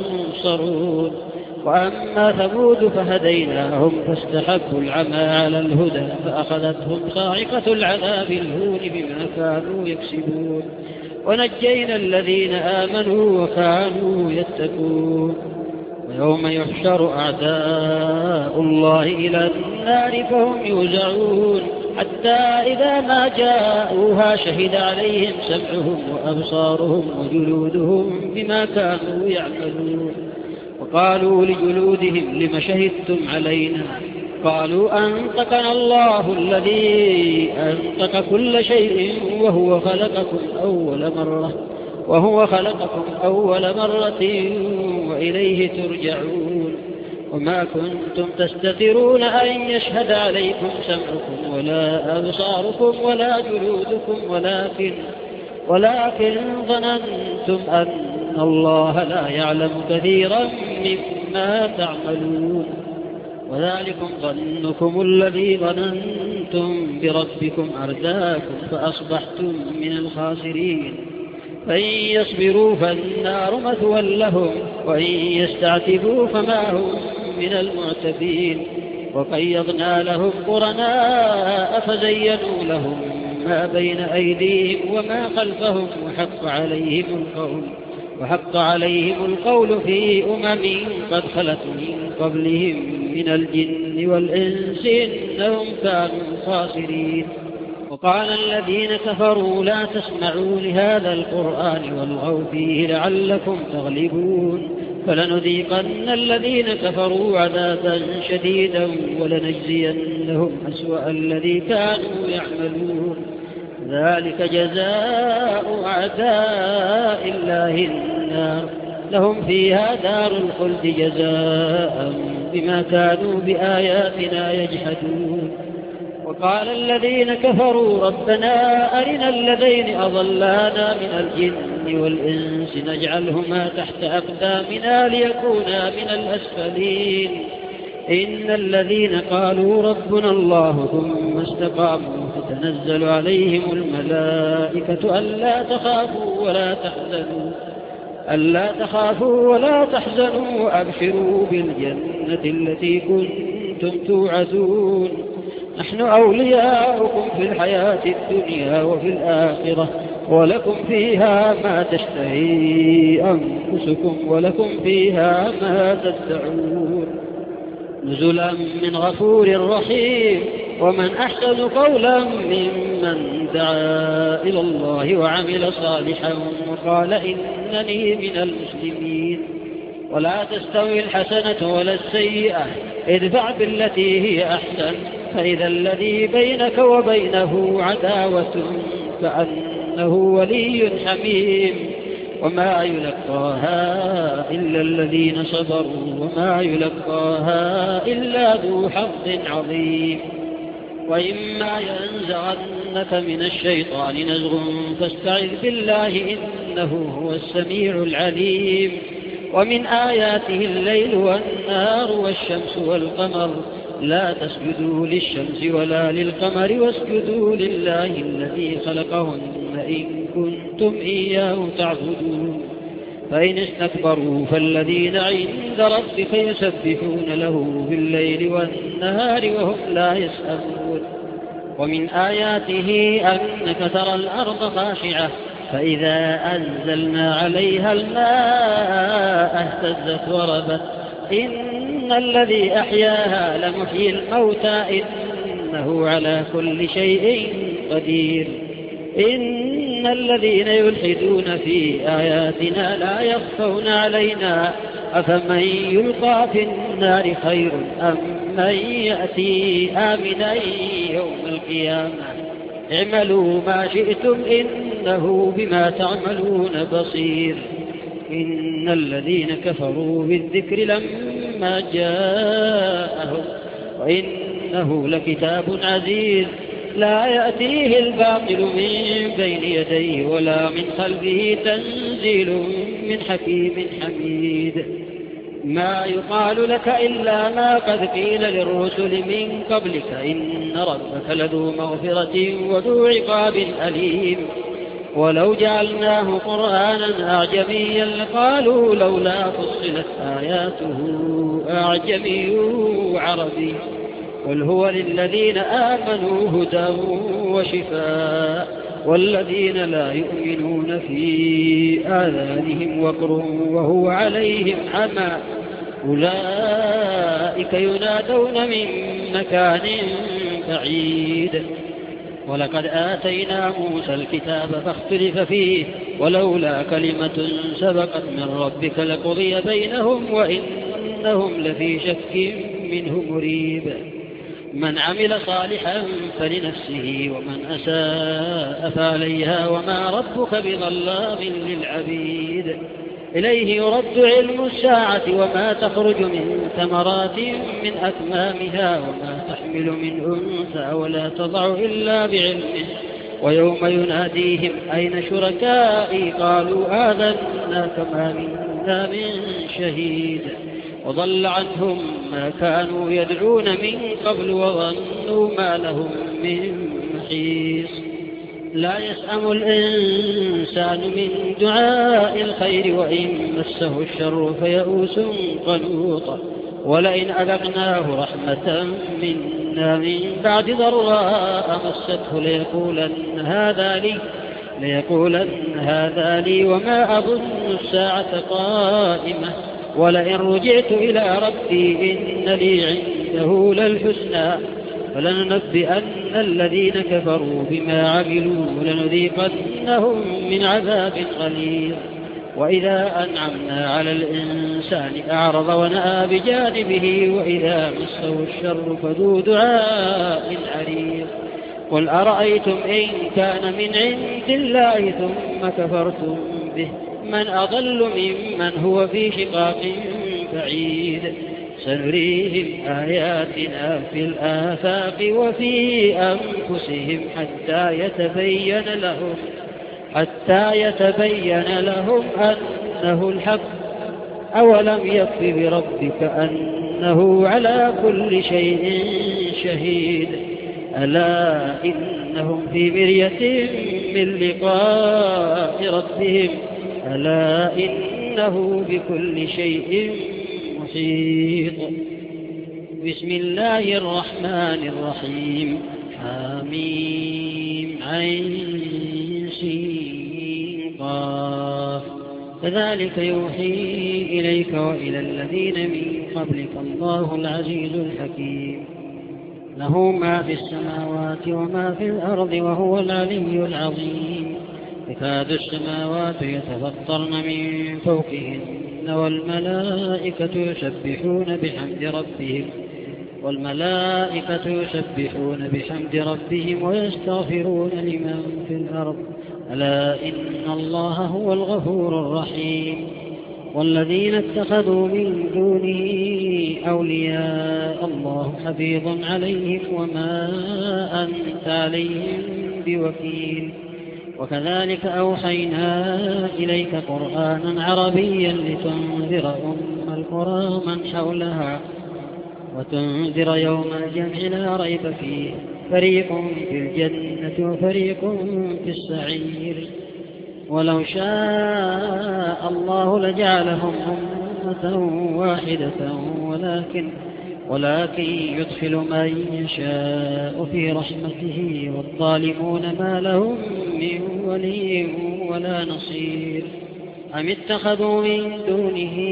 ينصرون. وأما ثمود فهديناهم فاستحبوا العمى على الهدى فأخذتهم صاعقة العذاب الهون بما كانوا يكسبون ونجينا الذين آمنوا وكانوا يتقون. ويوم يحشر أعداء الله إلى النار فهم يوزعون حتى إذا ما جاءوها شهد عليهم سمعهم وأبصارهم وجلودهم بما كانوا يعملون. وقالوا لجلودهم لم شهدتم علينا قالوا أنطقنا الله الذي أنطق كل شيء وهو خلقكم أول مرة وهو خلقكم أول مرة وإليه ترجعون. وما كنتم تستترون أن يشهد عليكم سمعكم ولا أبصاركم ولا جلودكم ولكن ولكن ظننتم أن الله لا يعلم كثيرا مما تعملون. وذلكم ظنكم الذي ظننتم بربكم أرداكم فأصبحتم من الخاسرين. فإن يصبروا فالنار مثوى لهم وإن يستعتبوا فما هم من المعتبين. وقيضنا لهم قرناء فزينوا لهم ما بين أيديهم وما خلفهم وحق عليهم القول وحق عليهم القول في أمم قد خلت من قبلهم من الجن والإنس إنهم كانوا خاسرين. وقال الذين كفروا لا تسمعوا لهذا القرآن والغوا فيه لعلكم تغلبون. فلنذيقن الذين كفروا عذابا شديدا ولنجزينهم أسوأ الذي كانوا يعملون. ذلك جزاء أعداء الله النار لهم فيها دار الخلد جزاء بما كانوا بآياتنا يجحدون. وقال الذين كفروا ربنا أرنا الذين أضلانا من الجن والإنس نجعلهما تحت أقدامنا ليكونا من الأسفلين. إن الذين قالوا ربنا الله ثم استقاموا تتنزل عليهم الملائكة ألا تخافوا ولا تحزنوا ألا تخافوا ولا تحزنوا وأبشروا بالجنة التي كنتم توعدون. نحن أولياؤكم في الحياة الدنيا وفي الآخرة ولكم فيها ما تشتهي أنفسكم ولكم فيها ما تدعون. نزلا من غفور رحيم. ومن أحسن قولا ممن دعا إلى الله وعمل صالحا وقال إنني من المسلمين. ولا تستوي الحسنة ولا السيئة ادفع بالتي هي أحسن فإذا الذي بينك وبينه عداوة كأنه ولي حميم. وما يلقاها إلا الذين صبروا وما يلقاها إلا ذو حظ عظيم. وإما ينزغنك من الشيطان نزغ فاستعذ بالله إنه هو السميع العليم. ومن آياته الليل والنهار والشمس والقمر لا تسجدوا للشمس ولا للقمر واسجدوا لله الذي خلقهن إن كنتم إياه تعبدون. فإن استكبروا فالذين عند ربك يسبحون له بالليل والنهار وهم لا يسأمون. ومن آياته أنك ترى الأرض خاشعة فإذا أنزلنا عليها الماء اهتزت وربت إن الذي أحياها لمحيي الموتى إنه على كل شيء قدير. إن الذين يلحدون في آياتنا لا يخفون علينا أفمن يلقى في النار خير أم من يأتي آمنا يوم القيامة اعملوا ما شئتم إنه بما تعملون بصير. إن الذين كفروا بالذكر لما جاءهم وإنه لكتاب عزيز لا يأتيه الباطل من بين يديه ولا من خلفه تنزيل من حكيم حميد. ما يقال لك إلا ما قد قيل للرسل من قبلك إن ربك لذو مغفرة وذو عقاب أليم ولو جعلناه قرآنا أعجميا لقالوا لولا فصلت آياته أعجمي وعربي قل هو للذين آمنوا هدى وشفاء والذين لا يؤمنون في آذانهم وقر وهو عليهم عمى أولئك ينادون من مكان بعيد ولقد آتينا موسى الكتاب فاختلف فيه ولولا كلمة سبقت من ربك لقضي بينهم وإنهم لفي شك منه مريب من عمل صالحا فلنفسه ومن أساء فعليها وما ربك بظلام للعبيد إليه يرد علم الساعة وما تخرج من ثمرات من أكمامها وما تحمل من أنثى ولا تضع إلا بعلمه ويوم يناديهم أين شركائي قالوا آذنا كما منا من شهيد وضل عنهم ما كانوا يدعون من قبل وظنوا ما لهم من محيص لا يسأم الإنسان من دعاء الخير وإن مسه الشر فيئوس قنوط ولئن أذقناه رحمة منا من بعد ضراء مسته ليقولن هذا لي ليقولن هذا لي وما أظن الساعة قائمة ولئن رجعت إلى ربي إن لي عنده للحسنى فلننبئن الذين كفروا بما عملوا ولنذيقنهم من عذاب غليظ وإذا أنعمنا على الإنسان أعرض ونأى بجانبه وإذا مسه الشر فذو دعاء عريض قل أرأيتم إن كان من عند الله ثم كفرتم به من أضل ممن هو في شقاق بعيد سنريهم آياتنا في الآفاق وفي أنفسهم حتى يتبين لهم حتى يتبين لهم أنه الحق أولم يكف بربك أنه على كل شيء شهيد ألا إنهم في مرية من لقاء ربهم ألا إنه بكل شيء محيط بسم الله الرحمن الرحيم حميم عين سين قاف كذلك يوحي إليك وإلى الذين من قبلك الله العزيز الحكيم له ما في السماوات وما في الأرض وهو العلي العظيم تكاد السماوات يتفطرن من فوقهن والملائكة يسبحون بحمد ربهم والملائكة يسبحون بحمد ربهم ويستغفرون لمن في الأرض ألا إن الله هو الغفور الرحيم والذين اتخذوا من دونه أولياء الله حفيظ عليهم وما أنت عليهم بوكيل وكذلك أوحينا إليك قرآنا عربيا لتنذر أم القرى من حولها وتنذر يوم الجمع لا ريب فيه فريق في الجنة وفريق في السعير ولو شاء الله لجعلهم أمة واحدة ولكن ولكن يدخل من يشاء في رحمته والظالمون ما لهم من ولي ولا نصير أم اتخذوا من دونه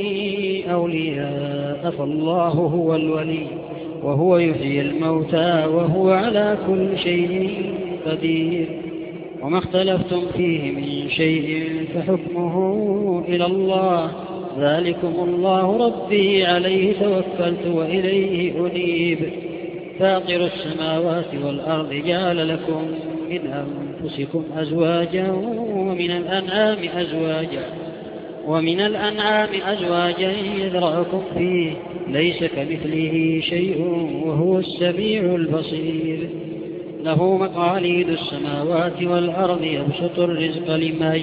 أولياء فالله هو الولي وهو يحيي الموتى وهو على كل شيء قدير وما اختلفتم فيه من شيء فحكمه إلى الله ذلكم الله ربي عليه توكلت وإليه أنيب فاطر السماوات والأرض جعل لكم من أنفسكم أزواجا ومن الأنعام أزواجا ومن الأنعام أزواجا يذرأكم فيه ليس كمثله شيء وهو السميع البصير له مقاليد السماوات والأرض يبسط الرزق لمن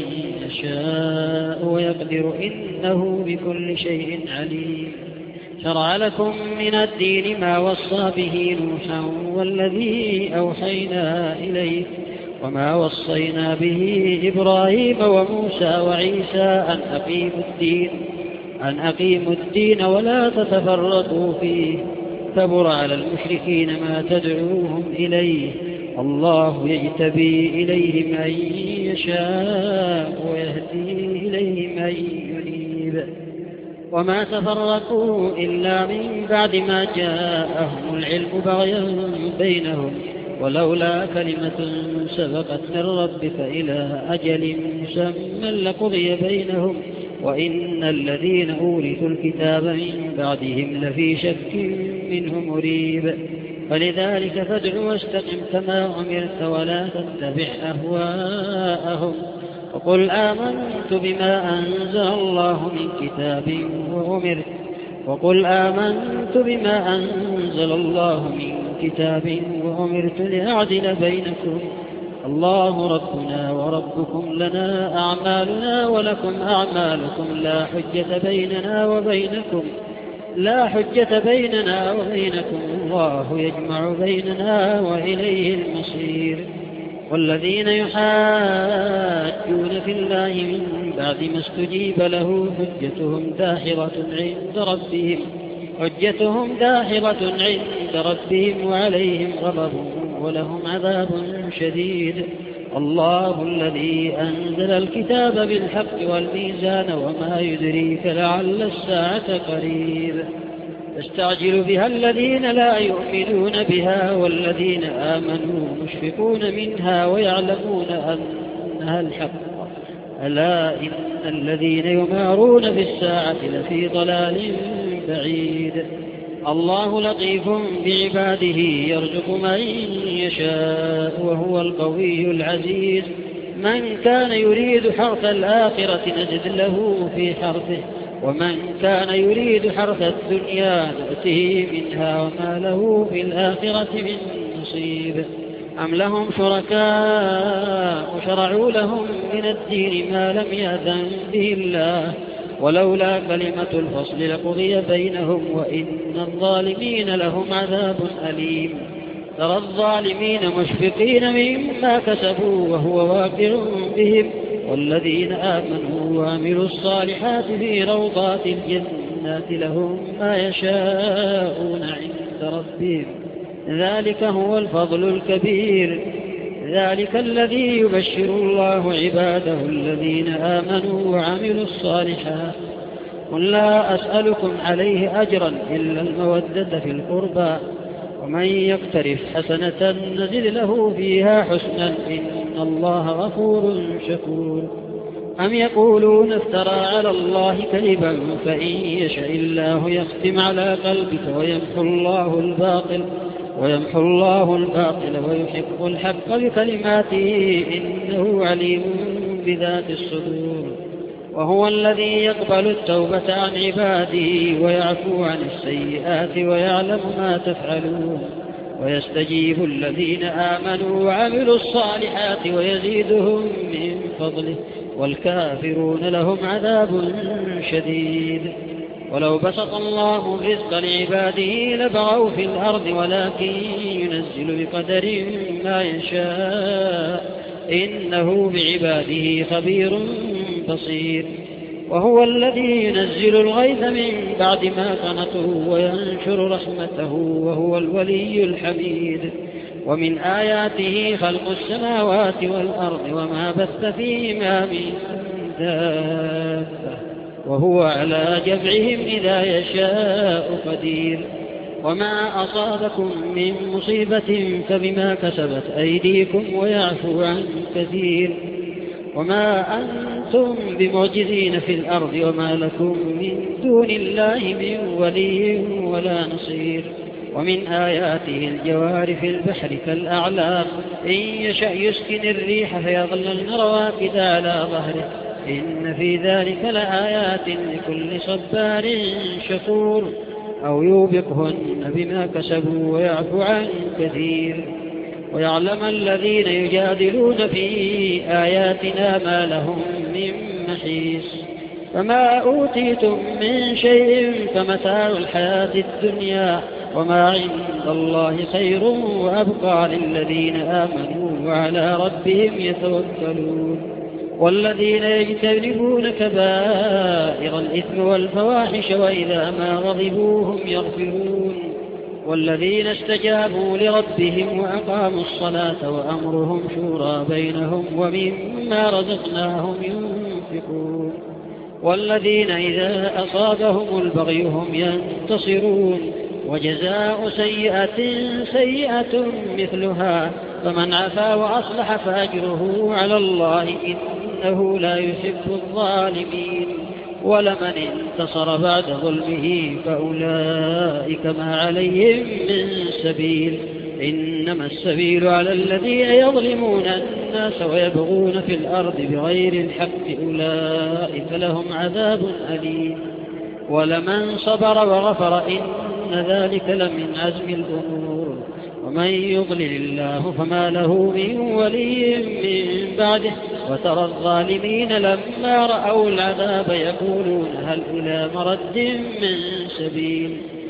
يشاء ويقدر إنه بكل شيء عليم شرع لكم من الدين ما وصى به نوحا والذي أوحينا إليك وما وصينا به إبراهيم وموسى وعيسى أن أقيموا الدين أن أقيموا الدين ولا تتفرقوا فيه كبر على المشركين ما تدعوهم إليه الله يجتبي إليه من يشاء ويهدي إليه من ينيب وما تفرقوا إلا من بعد ما جاءهم العلم بغيا بينهم ولولا كلمة سبقت من ربك إلى أجل مسمى لقضي بينهم وإن الذين أورثوا الكتاب من بعدهم لفي شك منه مريب فلذلك فادع واستقم كما أمرت ولا تتبع أهواءهم وقل آمنت بما أنزل الله من كتاب وأمرت وقل آمنت بما أنزل الله من كتاب وأمرت لأعدل بينكم الله ربنا وربكم لنا أعمالنا ولكم أعمالكم لا حجة بيننا وبينكم لا حجة بيننا وبينكم الله يجمع بيننا وإليه المصير والذين يحاجون في الله من بعد ما استجيب له حجتهم داحضة عند ربهم حجتهم داحضة عند ربهم وعليهم غضب ولهم عذاب شديد الله الذي أنزل الكتاب بالحق والميزان وما يدريك لعل الساعة قريب يستعجل بها الذين لا يؤمنون بها والذين آمنوا مشفقون منها ويعلمون أنها الحق ألا إن الذين يمارون بالساعة لفي ضلال بعيد الله لطيف بعباده يرزق من يشاء وهو القوي العزيز من كان يريد حرث الآخرة نزد له في حرثه ومن كان يريد حرث الدنيا نؤته منها وما له في الآخرة من نصيب أم لهم شركاء شرعوا لهم من الدين ما لم يأذن به الله ولولا كلمة الفصل لقضي بينهم وإن الظالمين لهم عذاب أليم ترى الظالمين مشفقين مما كسبوا وهو واقع بهم والذين آمنوا وعملوا الصالحات في روضات الجنات لهم ما يشاءون عند ربهم ذلك هو الفضل الكبير ذلك الذي يبشر الله عباده الذين آمنوا وعملوا الصالحات قل لا أسألكم عليه أجرا إلا المودة في القربى ومن يقترف حسنة نزد له فيها حسنا إن الله غفور شكور أم يقولون افترى على الله كذبا فإن يشاء الله يختم على قلبك ويمحو الله الباطل ويمحو الله الباطل ويحق الحق بكلماته إنه عليم بذات الصدور وهو الذي يقبل التوبة عن عباده ويعفو عن السيئات ويعلم ما تفعلون ويستجيب الذين آمنوا وعملوا الصالحات ويزيدهم من فضله والكافرون لهم عذاب شديد ولو بسط الله الرزق لعباده لبغوا في الأرض ولكن ينزل بقدر ما يشاء إنه بعباده خبير بصير وهو الذي ينزل الغيث من بعد ما قنطوا وينشر رحمته وهو الولي الحميد ومن آياته خلق السماوات والأرض وما بث فيهما من دابة وهو على جمعهم إذا يشاء قدير وما أصابكم من مصيبة فبما كسبت أيديكم ويعفو عن كثير وما أنتم بمعجزين في الأرض وما لكم من دون الله من ولي ولا نصير ومن آياته الجوار في البحر كالأعلام إن يشأ يسكن الريح فيظللن رواكد على ظهره إن في ذلك لآيات لكل صبار شكور أو يوبقهن بما كسبوا ويعفو عن كثير ويعلم الذين يجادلون في آياتنا ما لهم من محيص. فما أوتيتم من شيء فمتاع الحياة الدنيا وما عند الله خير وأبقى للذين آمنوا وعلى ربهم يتوكلون. والذين يجتنبون كبائر الإثم والفواحش وإذا ما غضبوا هم يغفرون. والذين استجابوا لربهم وأقاموا الصلاة وأمرهم شورى بينهم ومما رزقناهم ينفقون. والذين إذا أصابهم البغي هم ينتصرون. وجزاء سيئة سيئة مثلها فمن عفا وأصلح فأجره على الله إنه لا يحب الظالمين. ولمن انتصر بعد ظلمه فأولئك ما عليهم من سبيل إنما السبيل على الذين يظلمون الناس ويبغون في الأرض بغير الحق أولئك لهم عذاب أليم. ولمن صبر وغفر إن ذلك لمن عزم الأمور. ومن يضلل الله فما له من ولي من بعده. وترى الظالمين لما رأوا العذاب يقولون هل إلى مرد من سبيل.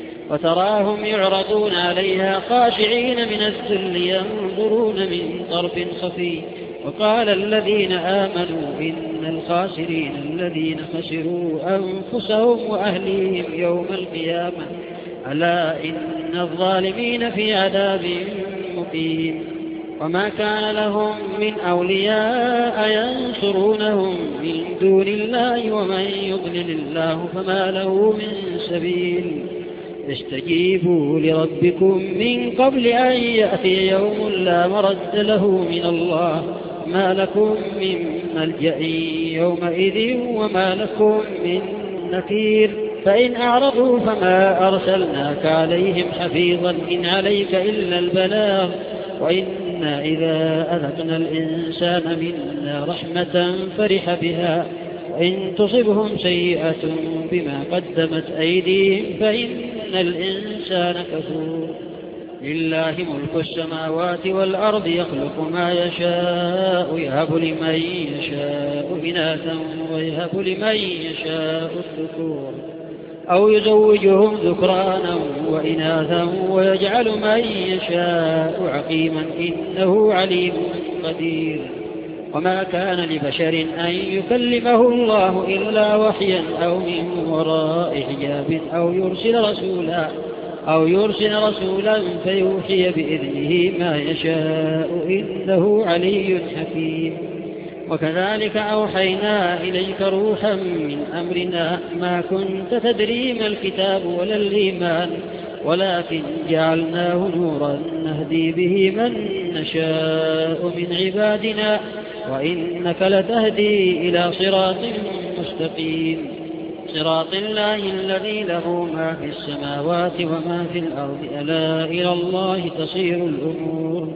وتراهم يعرضون عليها خاشعين من الذل ينظرون من طرف خفي. وقال الذين آمنوا إن الخاسرين الذين خسروا أنفسهم وأهليهم يوم القيامة ألا إن الظالمين في عذاب مقيم. وما كان لهم من أولياء ينصرونهم من دون الله ومن يضلل الله فما له من سبيل. استجيبوا لربكم من قبل أن يأتي يوم لا مرد له من الله ما لكم من ملجأ يومئذ وما لكم من نكير. فإن أعرضوا فما أرسلناك عليهم حفيظا إن عليك إلا البلاغ. وإنا إذا أذقنا الإنسان منا رحمة فرح بها وإن تصبهم سيئة بما قدمت أيديهم فإن الإنسان كفور. لله ملك السماوات والأرض يخلق ما يشاء يهب لمن يشاء إناثا ويهب لمن يشاء الذكور أو يزوجهم ذكرانا وإناثا ويجعل من يشاء عقيما إنه عليم قدير. وما كان لبشر أن يكلمه الله إلا وحيا أو من وراء حجاب أو يرسل رسولا أو يرسل رسولا فيوحي بإذنه ما يشاء إنه علي حكيم. وكذلك أوحينا إليك روحا من أمرنا ما كنت تدري ما الكتاب ولا الإيمان ولكن جعلناه نورا نهدي به من نشاء من عبادنا وإنك لتهدي إلى صراط مستقيم. صراط الله الذي له ما في السماوات وما في الأرض ألا إلى الله تصير الأمور.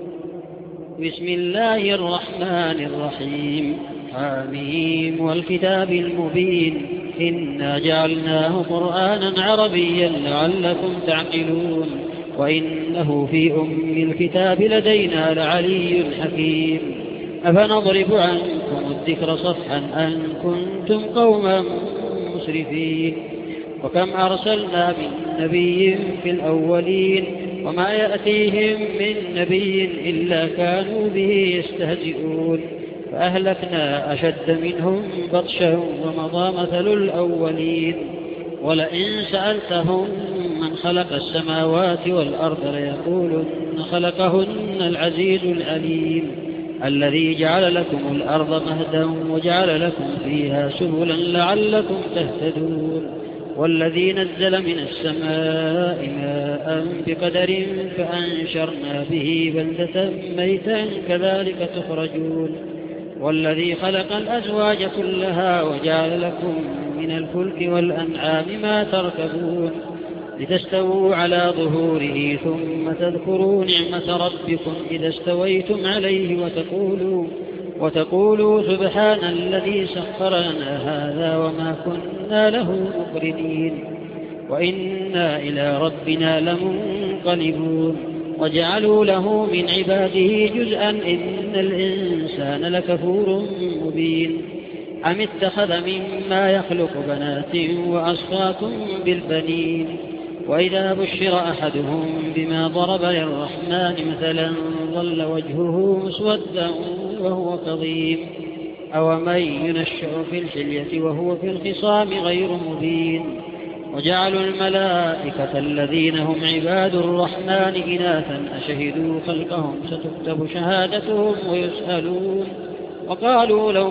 بسم الله الرحمن الرحيم. حميم والكتاب المبين إنا جعلناه قرآنا عربيا لعلكم تعقلون وإنه في أم الكتاب لدينا لعلي حكيم. أفنضرب عنكم الذكر صفحا أن كنتم قوما مسرفين. وكم أرسلنا من نبي في الأولين وما يأتيهم من نبي إلا كانوا به يستهزئون فأهلكنا أشد منهم بطشا ومضى مثل الأولين. ولئن سألتهم من خلق السماوات والأرض ليقولن خلقهن العزيز العليم الذي جعل لكم الأرض مهدا وجعل لكم فيها سبلا لعلكم تهتدون. والذي نزل من السماء ماء بقدر فأنشرنا به بلدة ميتا كذلك تخرجون. والذي خلق الأزواج كلها وجعل لكم من الفلك والأنعام ما تركبون لتستووا على ظهوره ثم تذكروا نعمة ربكم إذا استويتم عليه وتقولوا, وتقولوا سبحان الذي سخر لنا هذا وما كنا له مقرنين وإنا إلى ربنا لمنقلبون. وجعلوا له من عباده جزءا إن الإنسان لكفور مبين أم اتخذ مما يخلق بنات وأصفاكم بالبنين وإذا بشر أحدهم بما ضرب للرحمن مثلا ظل وجهه مسودا وهو كظيم أومن ينشأ في الحلية وهو في الخصام غير مبين وجعلوا الملائكة الذين هم عباد الرحمن إناثا أشهدوا خلقهم ستكتب شهادتهم ويسألون وقالوا لو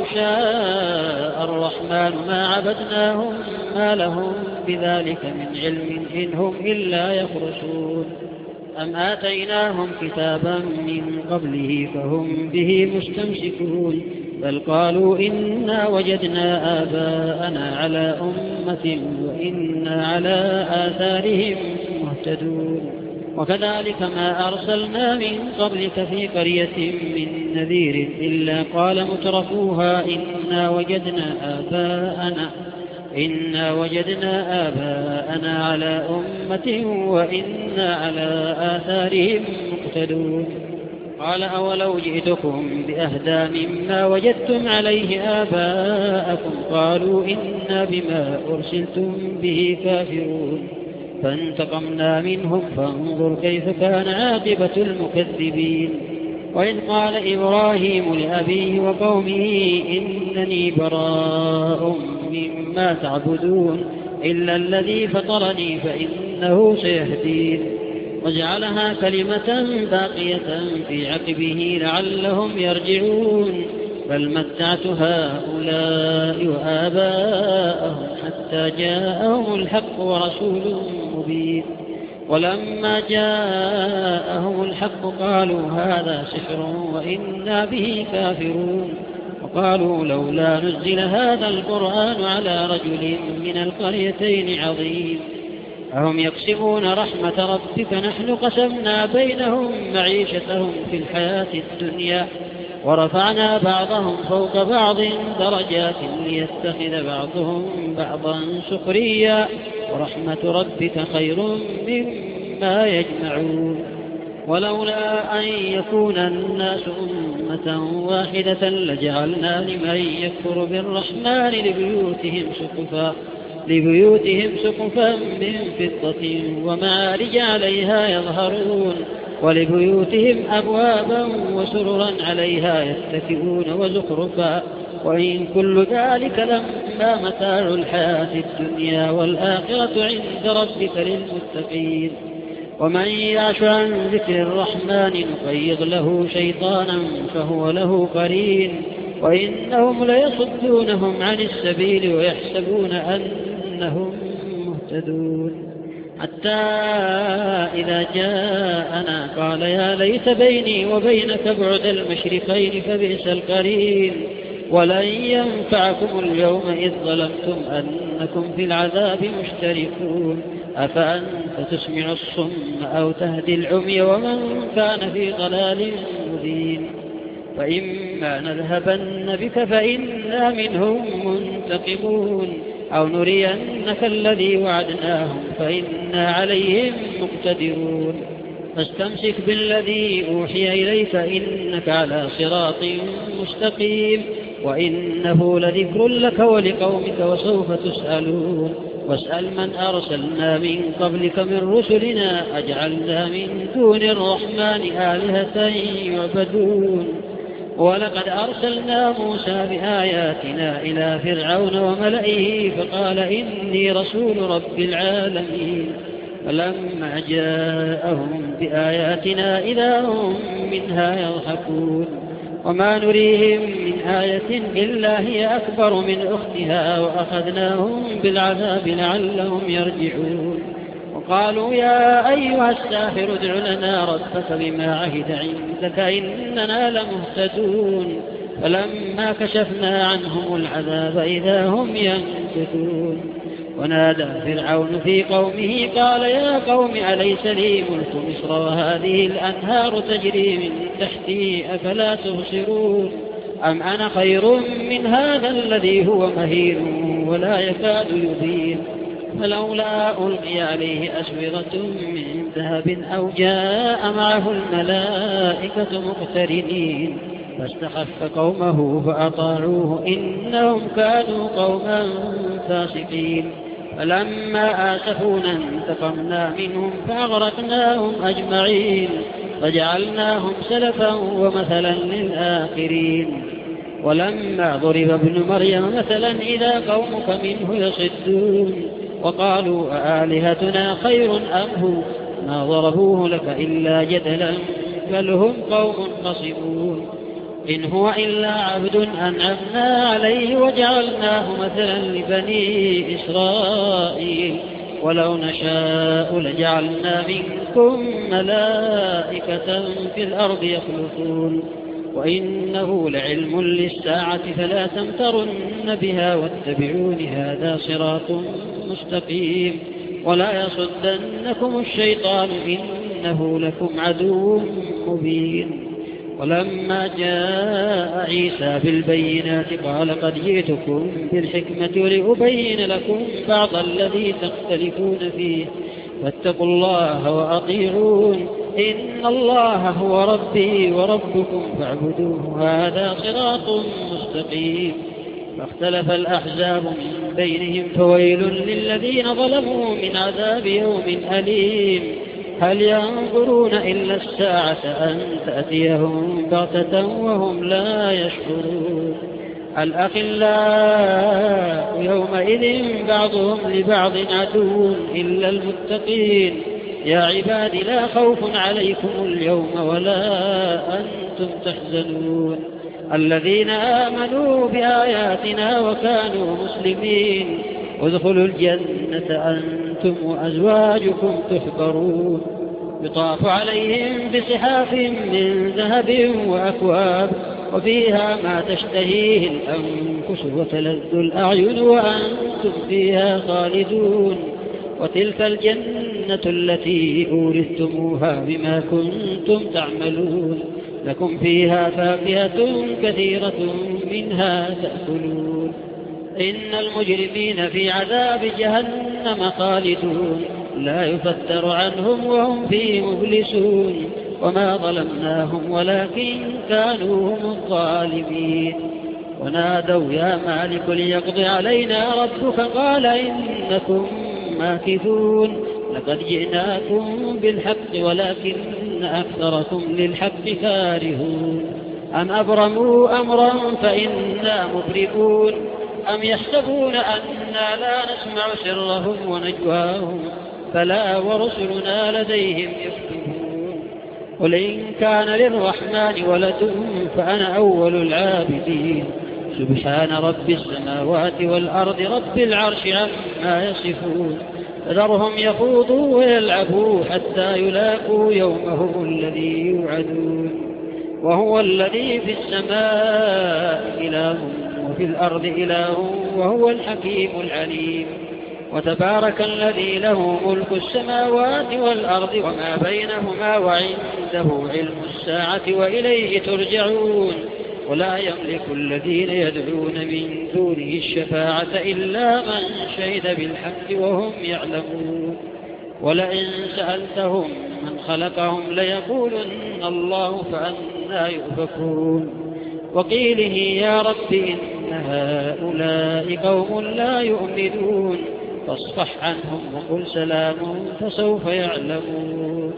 شاء الرحمن ما عبدناهم ما لهم بذلك من علم إن هم إلا يخرسون أم آتيناهم كتابا من قبله فهم به مستمسكون بل قالوا إنا وجدنا آباءنا على أمة وإنا على آثارهم مهتدون وكذلك ما أرسلنا من قبلك في قرية من نذير إلا قال مترفوها إنا وجدنا آباءنا إنا وجدنا آباءنا على أمة وإنا على آثارهم مقتدون قال أولو جئتكم بأهدى مما وجدتم عليه آباءكم قالوا إنا بما أرسلتم به كافرون فانتقمنا منهم فانظر كيف كان عاقبة المكذبين وإذ قال إبراهيم لأبيه وقومه إنني براء مما تعبدون إلا الذي فطرني فإنه سيهدين وجعلها كلمة باقية في عقبه لعلهم يرجعون بل متعت هؤلاء وآباءهم حتى جاءهم الحق ورسول مبين ولما جاءهم الحق قالوا هذا سحر وإنا به كافرون وقالوا لولا نزل هذا القرآن على رجل من القريتين عظيم أهم يقسمون رحمة ربك نحن قسمنا بينهم معيشتهم في الحياة الدنيا ورفعنا بعضهم فوق بعض درجات ليتخذ بعضهم بعضا سخريا ورحمة ربك خير مما يجمعون ولولا أن يكون الناس أمة واحدة لجعلنا لمن يكفر بالرحمن لبيوتهم سقفا لبيوتهم سقفا من فضة ومعارج عليها يظهرون ولبيوتهم أبوابا وسررا عليها يتكئون وزخرفا وإن كل ذلك لما متاع الحياة الدنيا والآخرة عند ربك للمتقين ومن يعش عن ذكر الرحمن نقيض له شيطانا فهو له قرين وإنهم ليصدونهم عن السبيل ويحسبون أنهم مهتدون حتى إذا جاءنا قال يا ليت بيني وبينك بعد المشرقين فبئس القرين ولن ينفعكم اليوم إذ ظلمتم أنكم في العذاب مشتركون أفأنت تسمع الصم أو تهدي العمي ومن كان في ضلال مبين وإما نذهبن بك فإنا منهم منتقمون أو نرينك الذي وعدناهم فإنا عليهم مقتدرون فاستمسك بالذي أوحي إليك إنك على صراط مستقيم وإنه لذكر لك ولقومك وسوف تسألون واسأل من أرسلنا من قبلك من رسلنا أجعلنا من دون الرحمن آلهة يعبدون ولقد أرسلنا موسى بآياتنا إلى فرعون وملئه فقال إني رسول رب العالمين فلما جاءهم بآياتنا إذا هم منها يضحكون وما نريهم من آية إلا هي أكبر من أختها وأخذناهم بالعذاب لعلهم يرجعون وقالوا يا أيها الساحر ادع لنا ربك بما عهد عندك إننا لمهتدون فلما كشفنا عنهم العذاب إذا هم ينكثون ونادى فرعون في قومه قال يا قوم أليس لي ملك مصر وهذه الأنهار تجري من تحتي أفلا تبصرون أم أنا خير من هذا الذي هو مهين ولا يكاد يبين فلولا ألقي عليه أسورة من ذهب أو جاء معه الملائكة مقترنين فاستخف قومه فأطاعوه إنهم كانوا قوما فاسقين فلما آسفونا انتقمنا منهم فأغرقناهم أجمعين فجعلناهم سلفا ومثلا للآخرين ولما ضرب ابن مريم مثلا إذا قومك منه يصدون وقالوا أآلهتنا خير أم هو ما ضربوه لك إلا جدلا بل هم قوم خصمون إن هو إلا عبد أنعمنا عليه وجعلناه مثلا لبني إسرائيل ولو نشاء لجعلنا منكم ملائكة في الأرض يخلفون وإنه لعلم للساعة فلا تمترن بها واتبعون هذا صراط مستقيم ولا يصدنكم الشيطان إنه لكم عدو مبين ولما جاء عيسى بالبينات قال قد جئتكم بالحكمة ولأبين لكم بعض الذي تختلفون فيه فاتقوا الله وأطيعون إن الله هو ربي وربكم فاعبدوه هذا صراط مستقيم فاختلف الأحزاب من بينهم فويل للذين ظلموا من عذاب يوم أليم هل ينظرون إلا الساعة أن تأتيهم بغتة وهم لا يشعرون الأخلاء يومئذ بعضهم لبعض عدو إلا المتقين يا عباد لا خوف عليكم اليوم ولا أنتم تحزنون الذين آمنوا بآياتنا وكانوا مسلمين ادخلوا الجنة أنتم وأزواجكم تحبرون يطاف عليهم بصحاف من ذهب وأكواب وفيها ما تشتهيه الأنفس وتلذ الأعين وأنتم فيها خالدون وتلك الجنة التي أورثتموها بما كنتم تعملون لكم فيها فاكهة كثيرة منها تأكلون إن المجرمين في عذاب جهنم خالدون لا يفتر عنهم وهم فيه مبلسون وما ظلمناهم ولكن كانوا هم الظالمين ونادوا يا مالك ليقضي علينا ربك قال إنكم ماكثون لقد جئناكم بالحق ولكن أكثركم للحق كارهون أم أبرموا أمرا فإنا مبرمون أم يحسبون أننا لا نسمع سرهم ونجواهم فلا ورسلنا لديهم يكتبون قل إن كان للرحمن ولد فأنا أول العابدين سبحان رب السماوات والأرض رب العرش عما يصفون فذرهم يخوضوا ويلعبوا حتى يلاقوا يومهم الذي يوعدون وهو الذي في السماء إله وفي الأرض إله وهو الحكيم العليم وتبارك الذي له ملك السماوات والأرض وما بينهما وعنده علم الساعة وإليه ترجعون ولا يملك الذين يدعون من دونه الشفاعة إلا من شهد بالحق وهم يعلمون ولئن سألتهم من خلقهم ليقولن الله فأنى يؤفكون وقيله يا رب إن هؤلاء قوم لا يؤمنون فاصفح عنهم وقل سلام فسوف يعلمون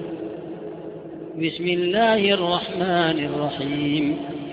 بسم الله الرحمن الرحيم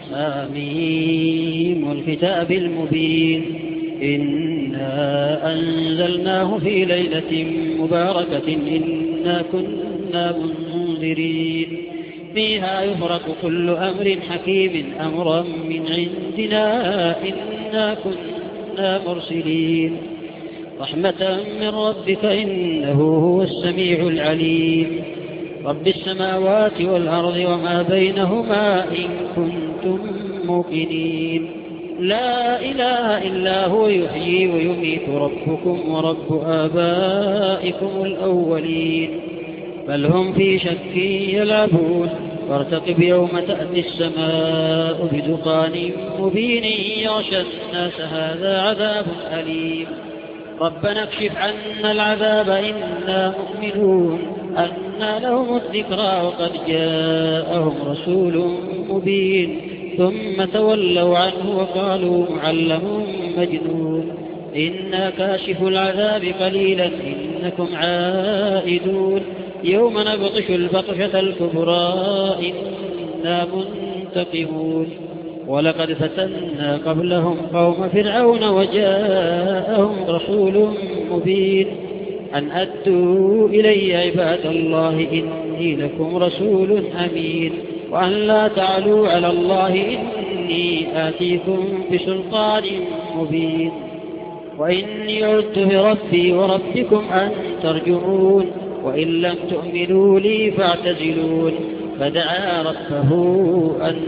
آمين والكتاب المبين إنا أنزلناه في ليلة مباركة إنا كنا منذرين فيها يفرق كل أمر حكيم أمرا من عندنا إنا كنا مرسلين رحمة من ربك إنه هو السميع العليم رب السماوات والأرض وما بينهما إن كنتم موقنين لا إله إلا هو يحيي ويميت ربكم ورب آبائكم الأولين بل هم في شك يلعبون فارتقب يوم تأتي السماء بدخان مبين يغشى الناس هذا عذاب أليم ربنا اكشف عنا العذاب إنا مؤمنون أنى لهم الذكرى وقد جاءهم رسول مبين ثم تولوا عنه وقالوا معلم مجنون إنا كاشف العذاب قليلا إنكم عائدون يوم نبطش البطشة الكبرى إنا منتقمون ولقد فتنا قبلهم قوم فرعون وجاءهم رسول مبين أن أدوا إلي عباد الله إني لكم رسول أمين وأن لا تعلوا على الله إني آتيكم بسلطان مبين وإني عدت بربي وربكم أن ترجعون وإن لم تؤمنوا لي فاعتزلون فدعا ربه أن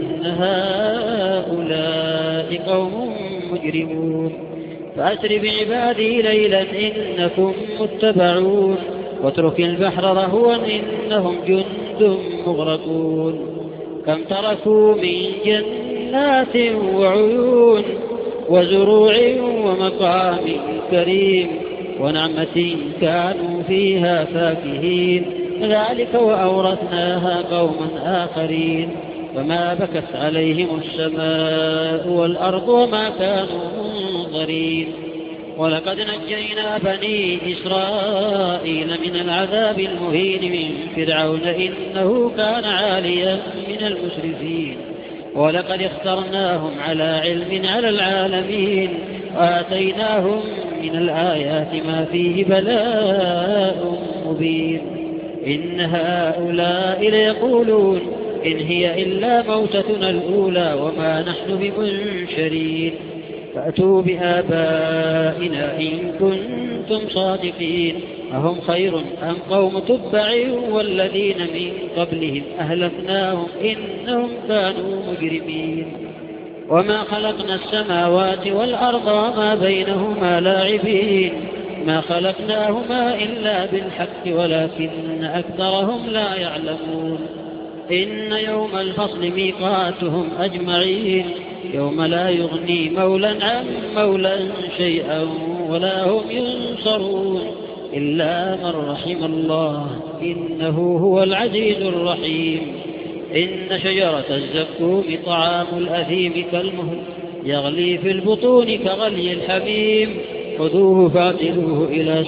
هؤلاء قوم مجرمون فأسر بعبادي ليلا إنكم متبعون واترك البحر رهوا إنهم جند مغرقون كم تركوا من جنات وعيون وزروع ومقام كريم ونعمة كانوا فيها فاكهين ذلك وأورثناها قوما آخرين فما بكت عليهم السماء والأرض وما كانوا منظرين ولقد نجينا بني إسرائيل من العذاب المهين من فرعون إنه كان عاليا من المسرفين ولقد اخترناهم على علم على العالمين وآتيناهم من الآيات ما فيه بلاء مبين إن هؤلاء ليقولون إن هي إلا موتتنا الأولى وما نحن بمنشرين فأتوا بآبائنا إن كنتم صادقين أهم خير أم قوم تبع والذين من قبلهم أهلكناهم إنهم كانوا مجرمين وما خلقنا السماوات والأرض وما بينهما لاعبين ما خلقناهما إلا بالحق ولكن أكثرهم لا يعلمون إن يوم الفصل ميقاتهم أجمعين يوم لا يغني مولا عن مولا شيئا ولا هم ينصرون إلا من رحم الله إنه هو العزيز الرحيم إن شجرة الزقوم طعام الأثيم كالمهل يغلي في البطون كغلي الحميم خذوه فاعتلوه إلى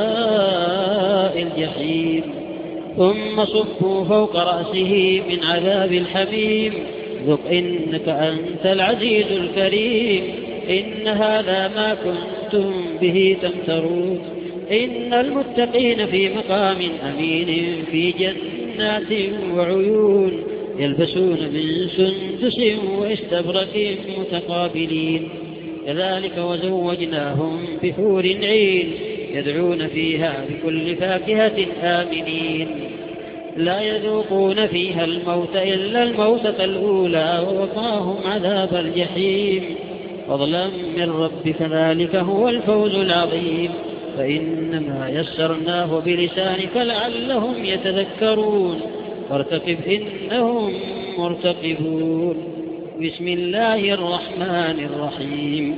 سواء الجحيم ثم صبوا فوق رأسه من عذاب الحميم ذق إنك أنت العزيز الكريم إن هذا ما كنتم به تمترون إن المتقين في مقام أمين في جنات وعيون يلبسون من سندس واستبرق متقابلين كذلك وزوجناهم بحور عين يدعون فيها بكل فاكهة آمنين لا يذوقون فيها الموت إلا الموتة الأولى ووقاهم عذاب الجحيم فضلا من ربك ذلك هو الفوز العظيم فإنما يسرناه بلسانك لعلهم يتذكرون فارتقب إنهم مرتقبون بسم الله الرحمن الرحيم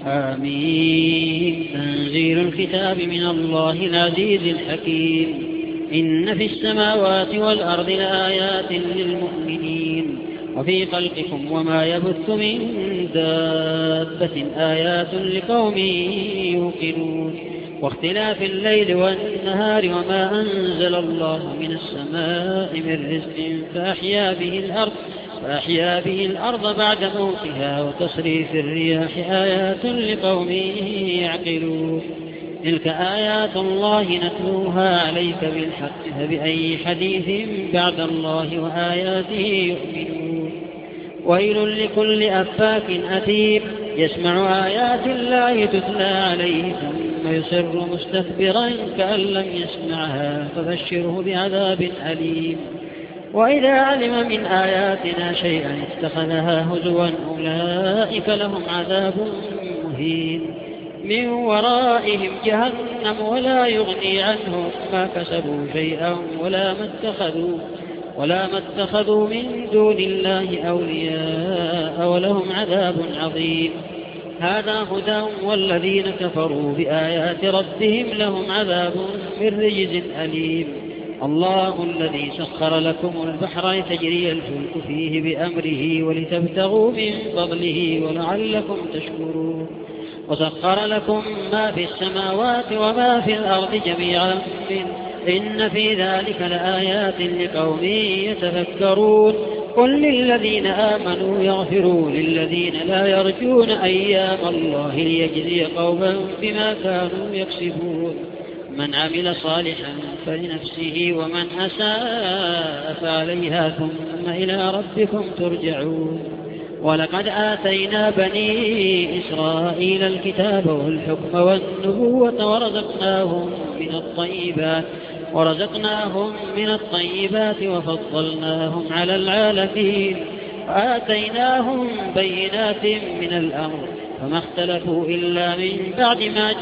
آمين تنزيل الكتاب من الله العزيز الحكيم إن في السماوات والأرض لآيات للمؤمنين وفي خلقكم وما يبث من دابة آيات لقوم يوقنون واختلاف الليل والنهار وما أنزل الله من السماء من رزق فأحيا به الأرض فأحيا به الأرض بعد موتها وتصريف الرياح آيات لقوم يعقلون تلك آيات الله نتلوها عليك بالحق فبأي حديث بعد الله وآياته يؤمنون ويل لكل أفاك أثيم يسمع آيات الله تتلى عليه ثم يصر مستكبرا كأن لم يسمعها فبشره بعذاب أليم وإذا علم من آياتنا شيئا اتخذها هزوا أولئك لهم عذاب مهين من ورائهم جهنم ولا يغني عنهم ما كسبوا شيئا ولا ما اتخذوا ولا ما اتخذوا من دون الله أولياء ولهم عذاب عظيم هذا هدى والذين كفروا بآيات ربهم لهم عذاب من رجز أليم. الله الذي سخر لكم البحر لتجري الفلك فيه بأمره ولتبتغوا من فضله ولعلكم تشكرون. وسخر لكم ما في السماوات وما في الأرض جميعا منه إن في ذلك لآيات لقوم يتفكرون. قل للذين آمنوا يغفروا للذين لا يرجون أيام الله ليجزي قوما بما كانوا يكسبون. من عمل صالحا فلنفسه ومن أساء فعليها ثم إلى ربكم ترجعون. ولقد آتينا بني إسرائيل الكتاب والحكم والنبوة ورزقناهم من الطيبات ورزقناهم من الطيبات وفضلناهم على العالمين وآتيناهم بينات من الأمر فما اختلفوا إلا من بعد ما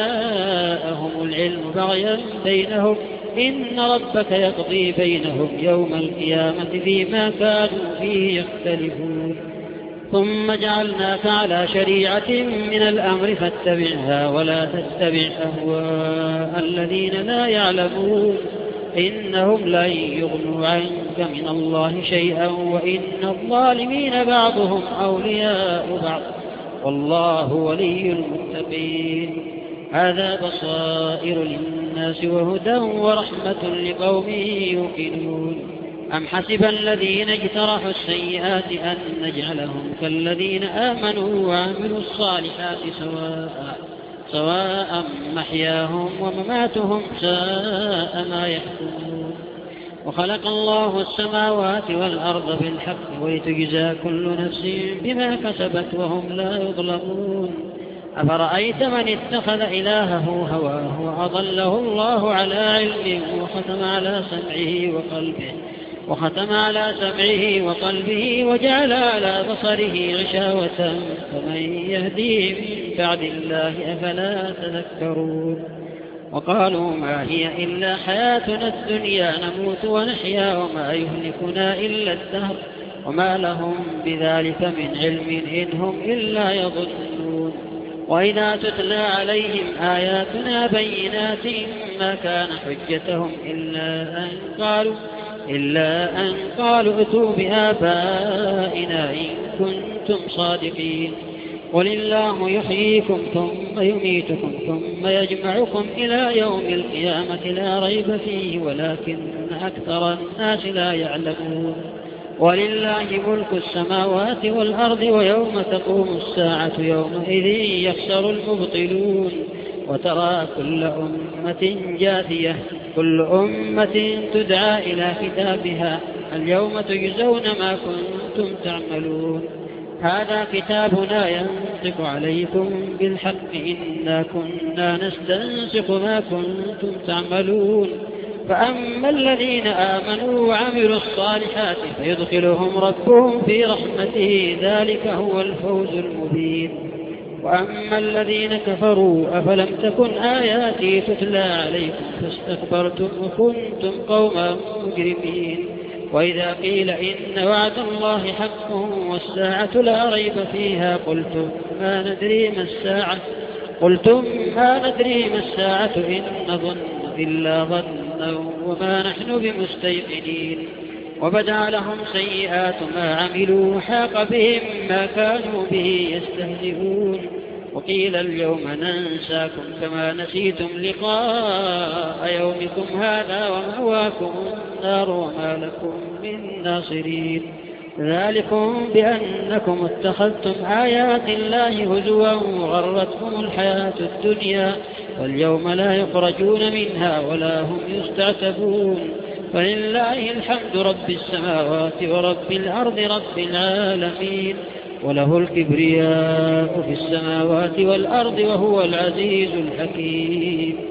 جاءهم العلم بغيا بينهم إن ربك يقضي بينهم يوم القيامة فيما كانوا فيه يختلفون. ثم جعلناك على شريعة من الأمر فاتبعها ولا تتبع أهواء الذين لا يعلمون إنهم لن يغنوا عنك من الله شيئا وإن الظالمين بعضهم أولياء بعض والله ولي المتقين. هذا بصائر للناس وهدى ورحمة لقوم يوقنون. أم حسب الذين اجترحوا السيئات أن نجعلهم كالذين آمنوا وعملوا الصالحات سواء سواء محياهم ومماتهم ساء ما يحكمون. وخلق الله السماوات والأرض بالحق ولتجزى كل نفس بما كسبت وهم لا يظلمون. أفرأيت من اتخذ إلهه هواه وأضله الله على علمه وختم على سمعه وقلبه وختم على سمعه وقلبه وجعل على بصره غشاوة فمن يهديه من بعد الله أفلا تذكرون. وقالوا ما هي إلا حياتنا الدنيا نموت ونحيا وما يهلكنا إلا الدهر وما لهم بذلك من علم إن هم إلا يظنون. وإذا تتلى عليهم آياتنا بينات ما كان حجتهم إلا أن قالوا إلا أن قالوا ائتوا بآبائنا إن كنتم صادقين. قل الله يحييكم ثم يميتكم ثم يجمعكم إلى يوم القيامة لا ريب فيه ولكن أكثر الناس لا يعلمون. ولله ملك السماوات والأرض ويوم تقوم الساعة يومئذ يخسر المبطلون. وترى كل أمة جاثية كل أمة تدعى إلى كتابها اليوم تجزون ما كنتم تعملون. هذا كتابنا ينطق عليكم بالحق إنا كنا نستنسخ ما كنتم تعملون. فأما الذين آمنوا وعملوا الصالحات فيدخلهم ربهم في رحمته ذلك هو الفوز المبين. وأما الذين كفروا أفلم تكن آياتي تتلى عليكم فاستكبرتم وكنتم قوما مجرمين. وإذا قيل إن وعد الله حق والساعة لا ريب فيها قلتم ما ندري ما الساعة قلتم ما ندري ما الساعة إن نظن إلا ظنا وما نحن بمستيقنين. وبدع لهم سيئات ما عملوا حاق بهم ما كانوا به يستهزئون. وقيل اليوم ننساكم كما نسيتم لقاء يومكم هذا ومأواكم النار وما لكم من ناصرين. ذلكم بأنكم اتخذتم آيات الله هزوا وغرتكم الحياة الدنيا واليوم لا يخرجون منها ولا هم يستعتبون. فلله الحمد رب السماوات ورب الأرض رب العالمين وله الكبرياء في السماوات والأرض وهو العزيز الحكيم.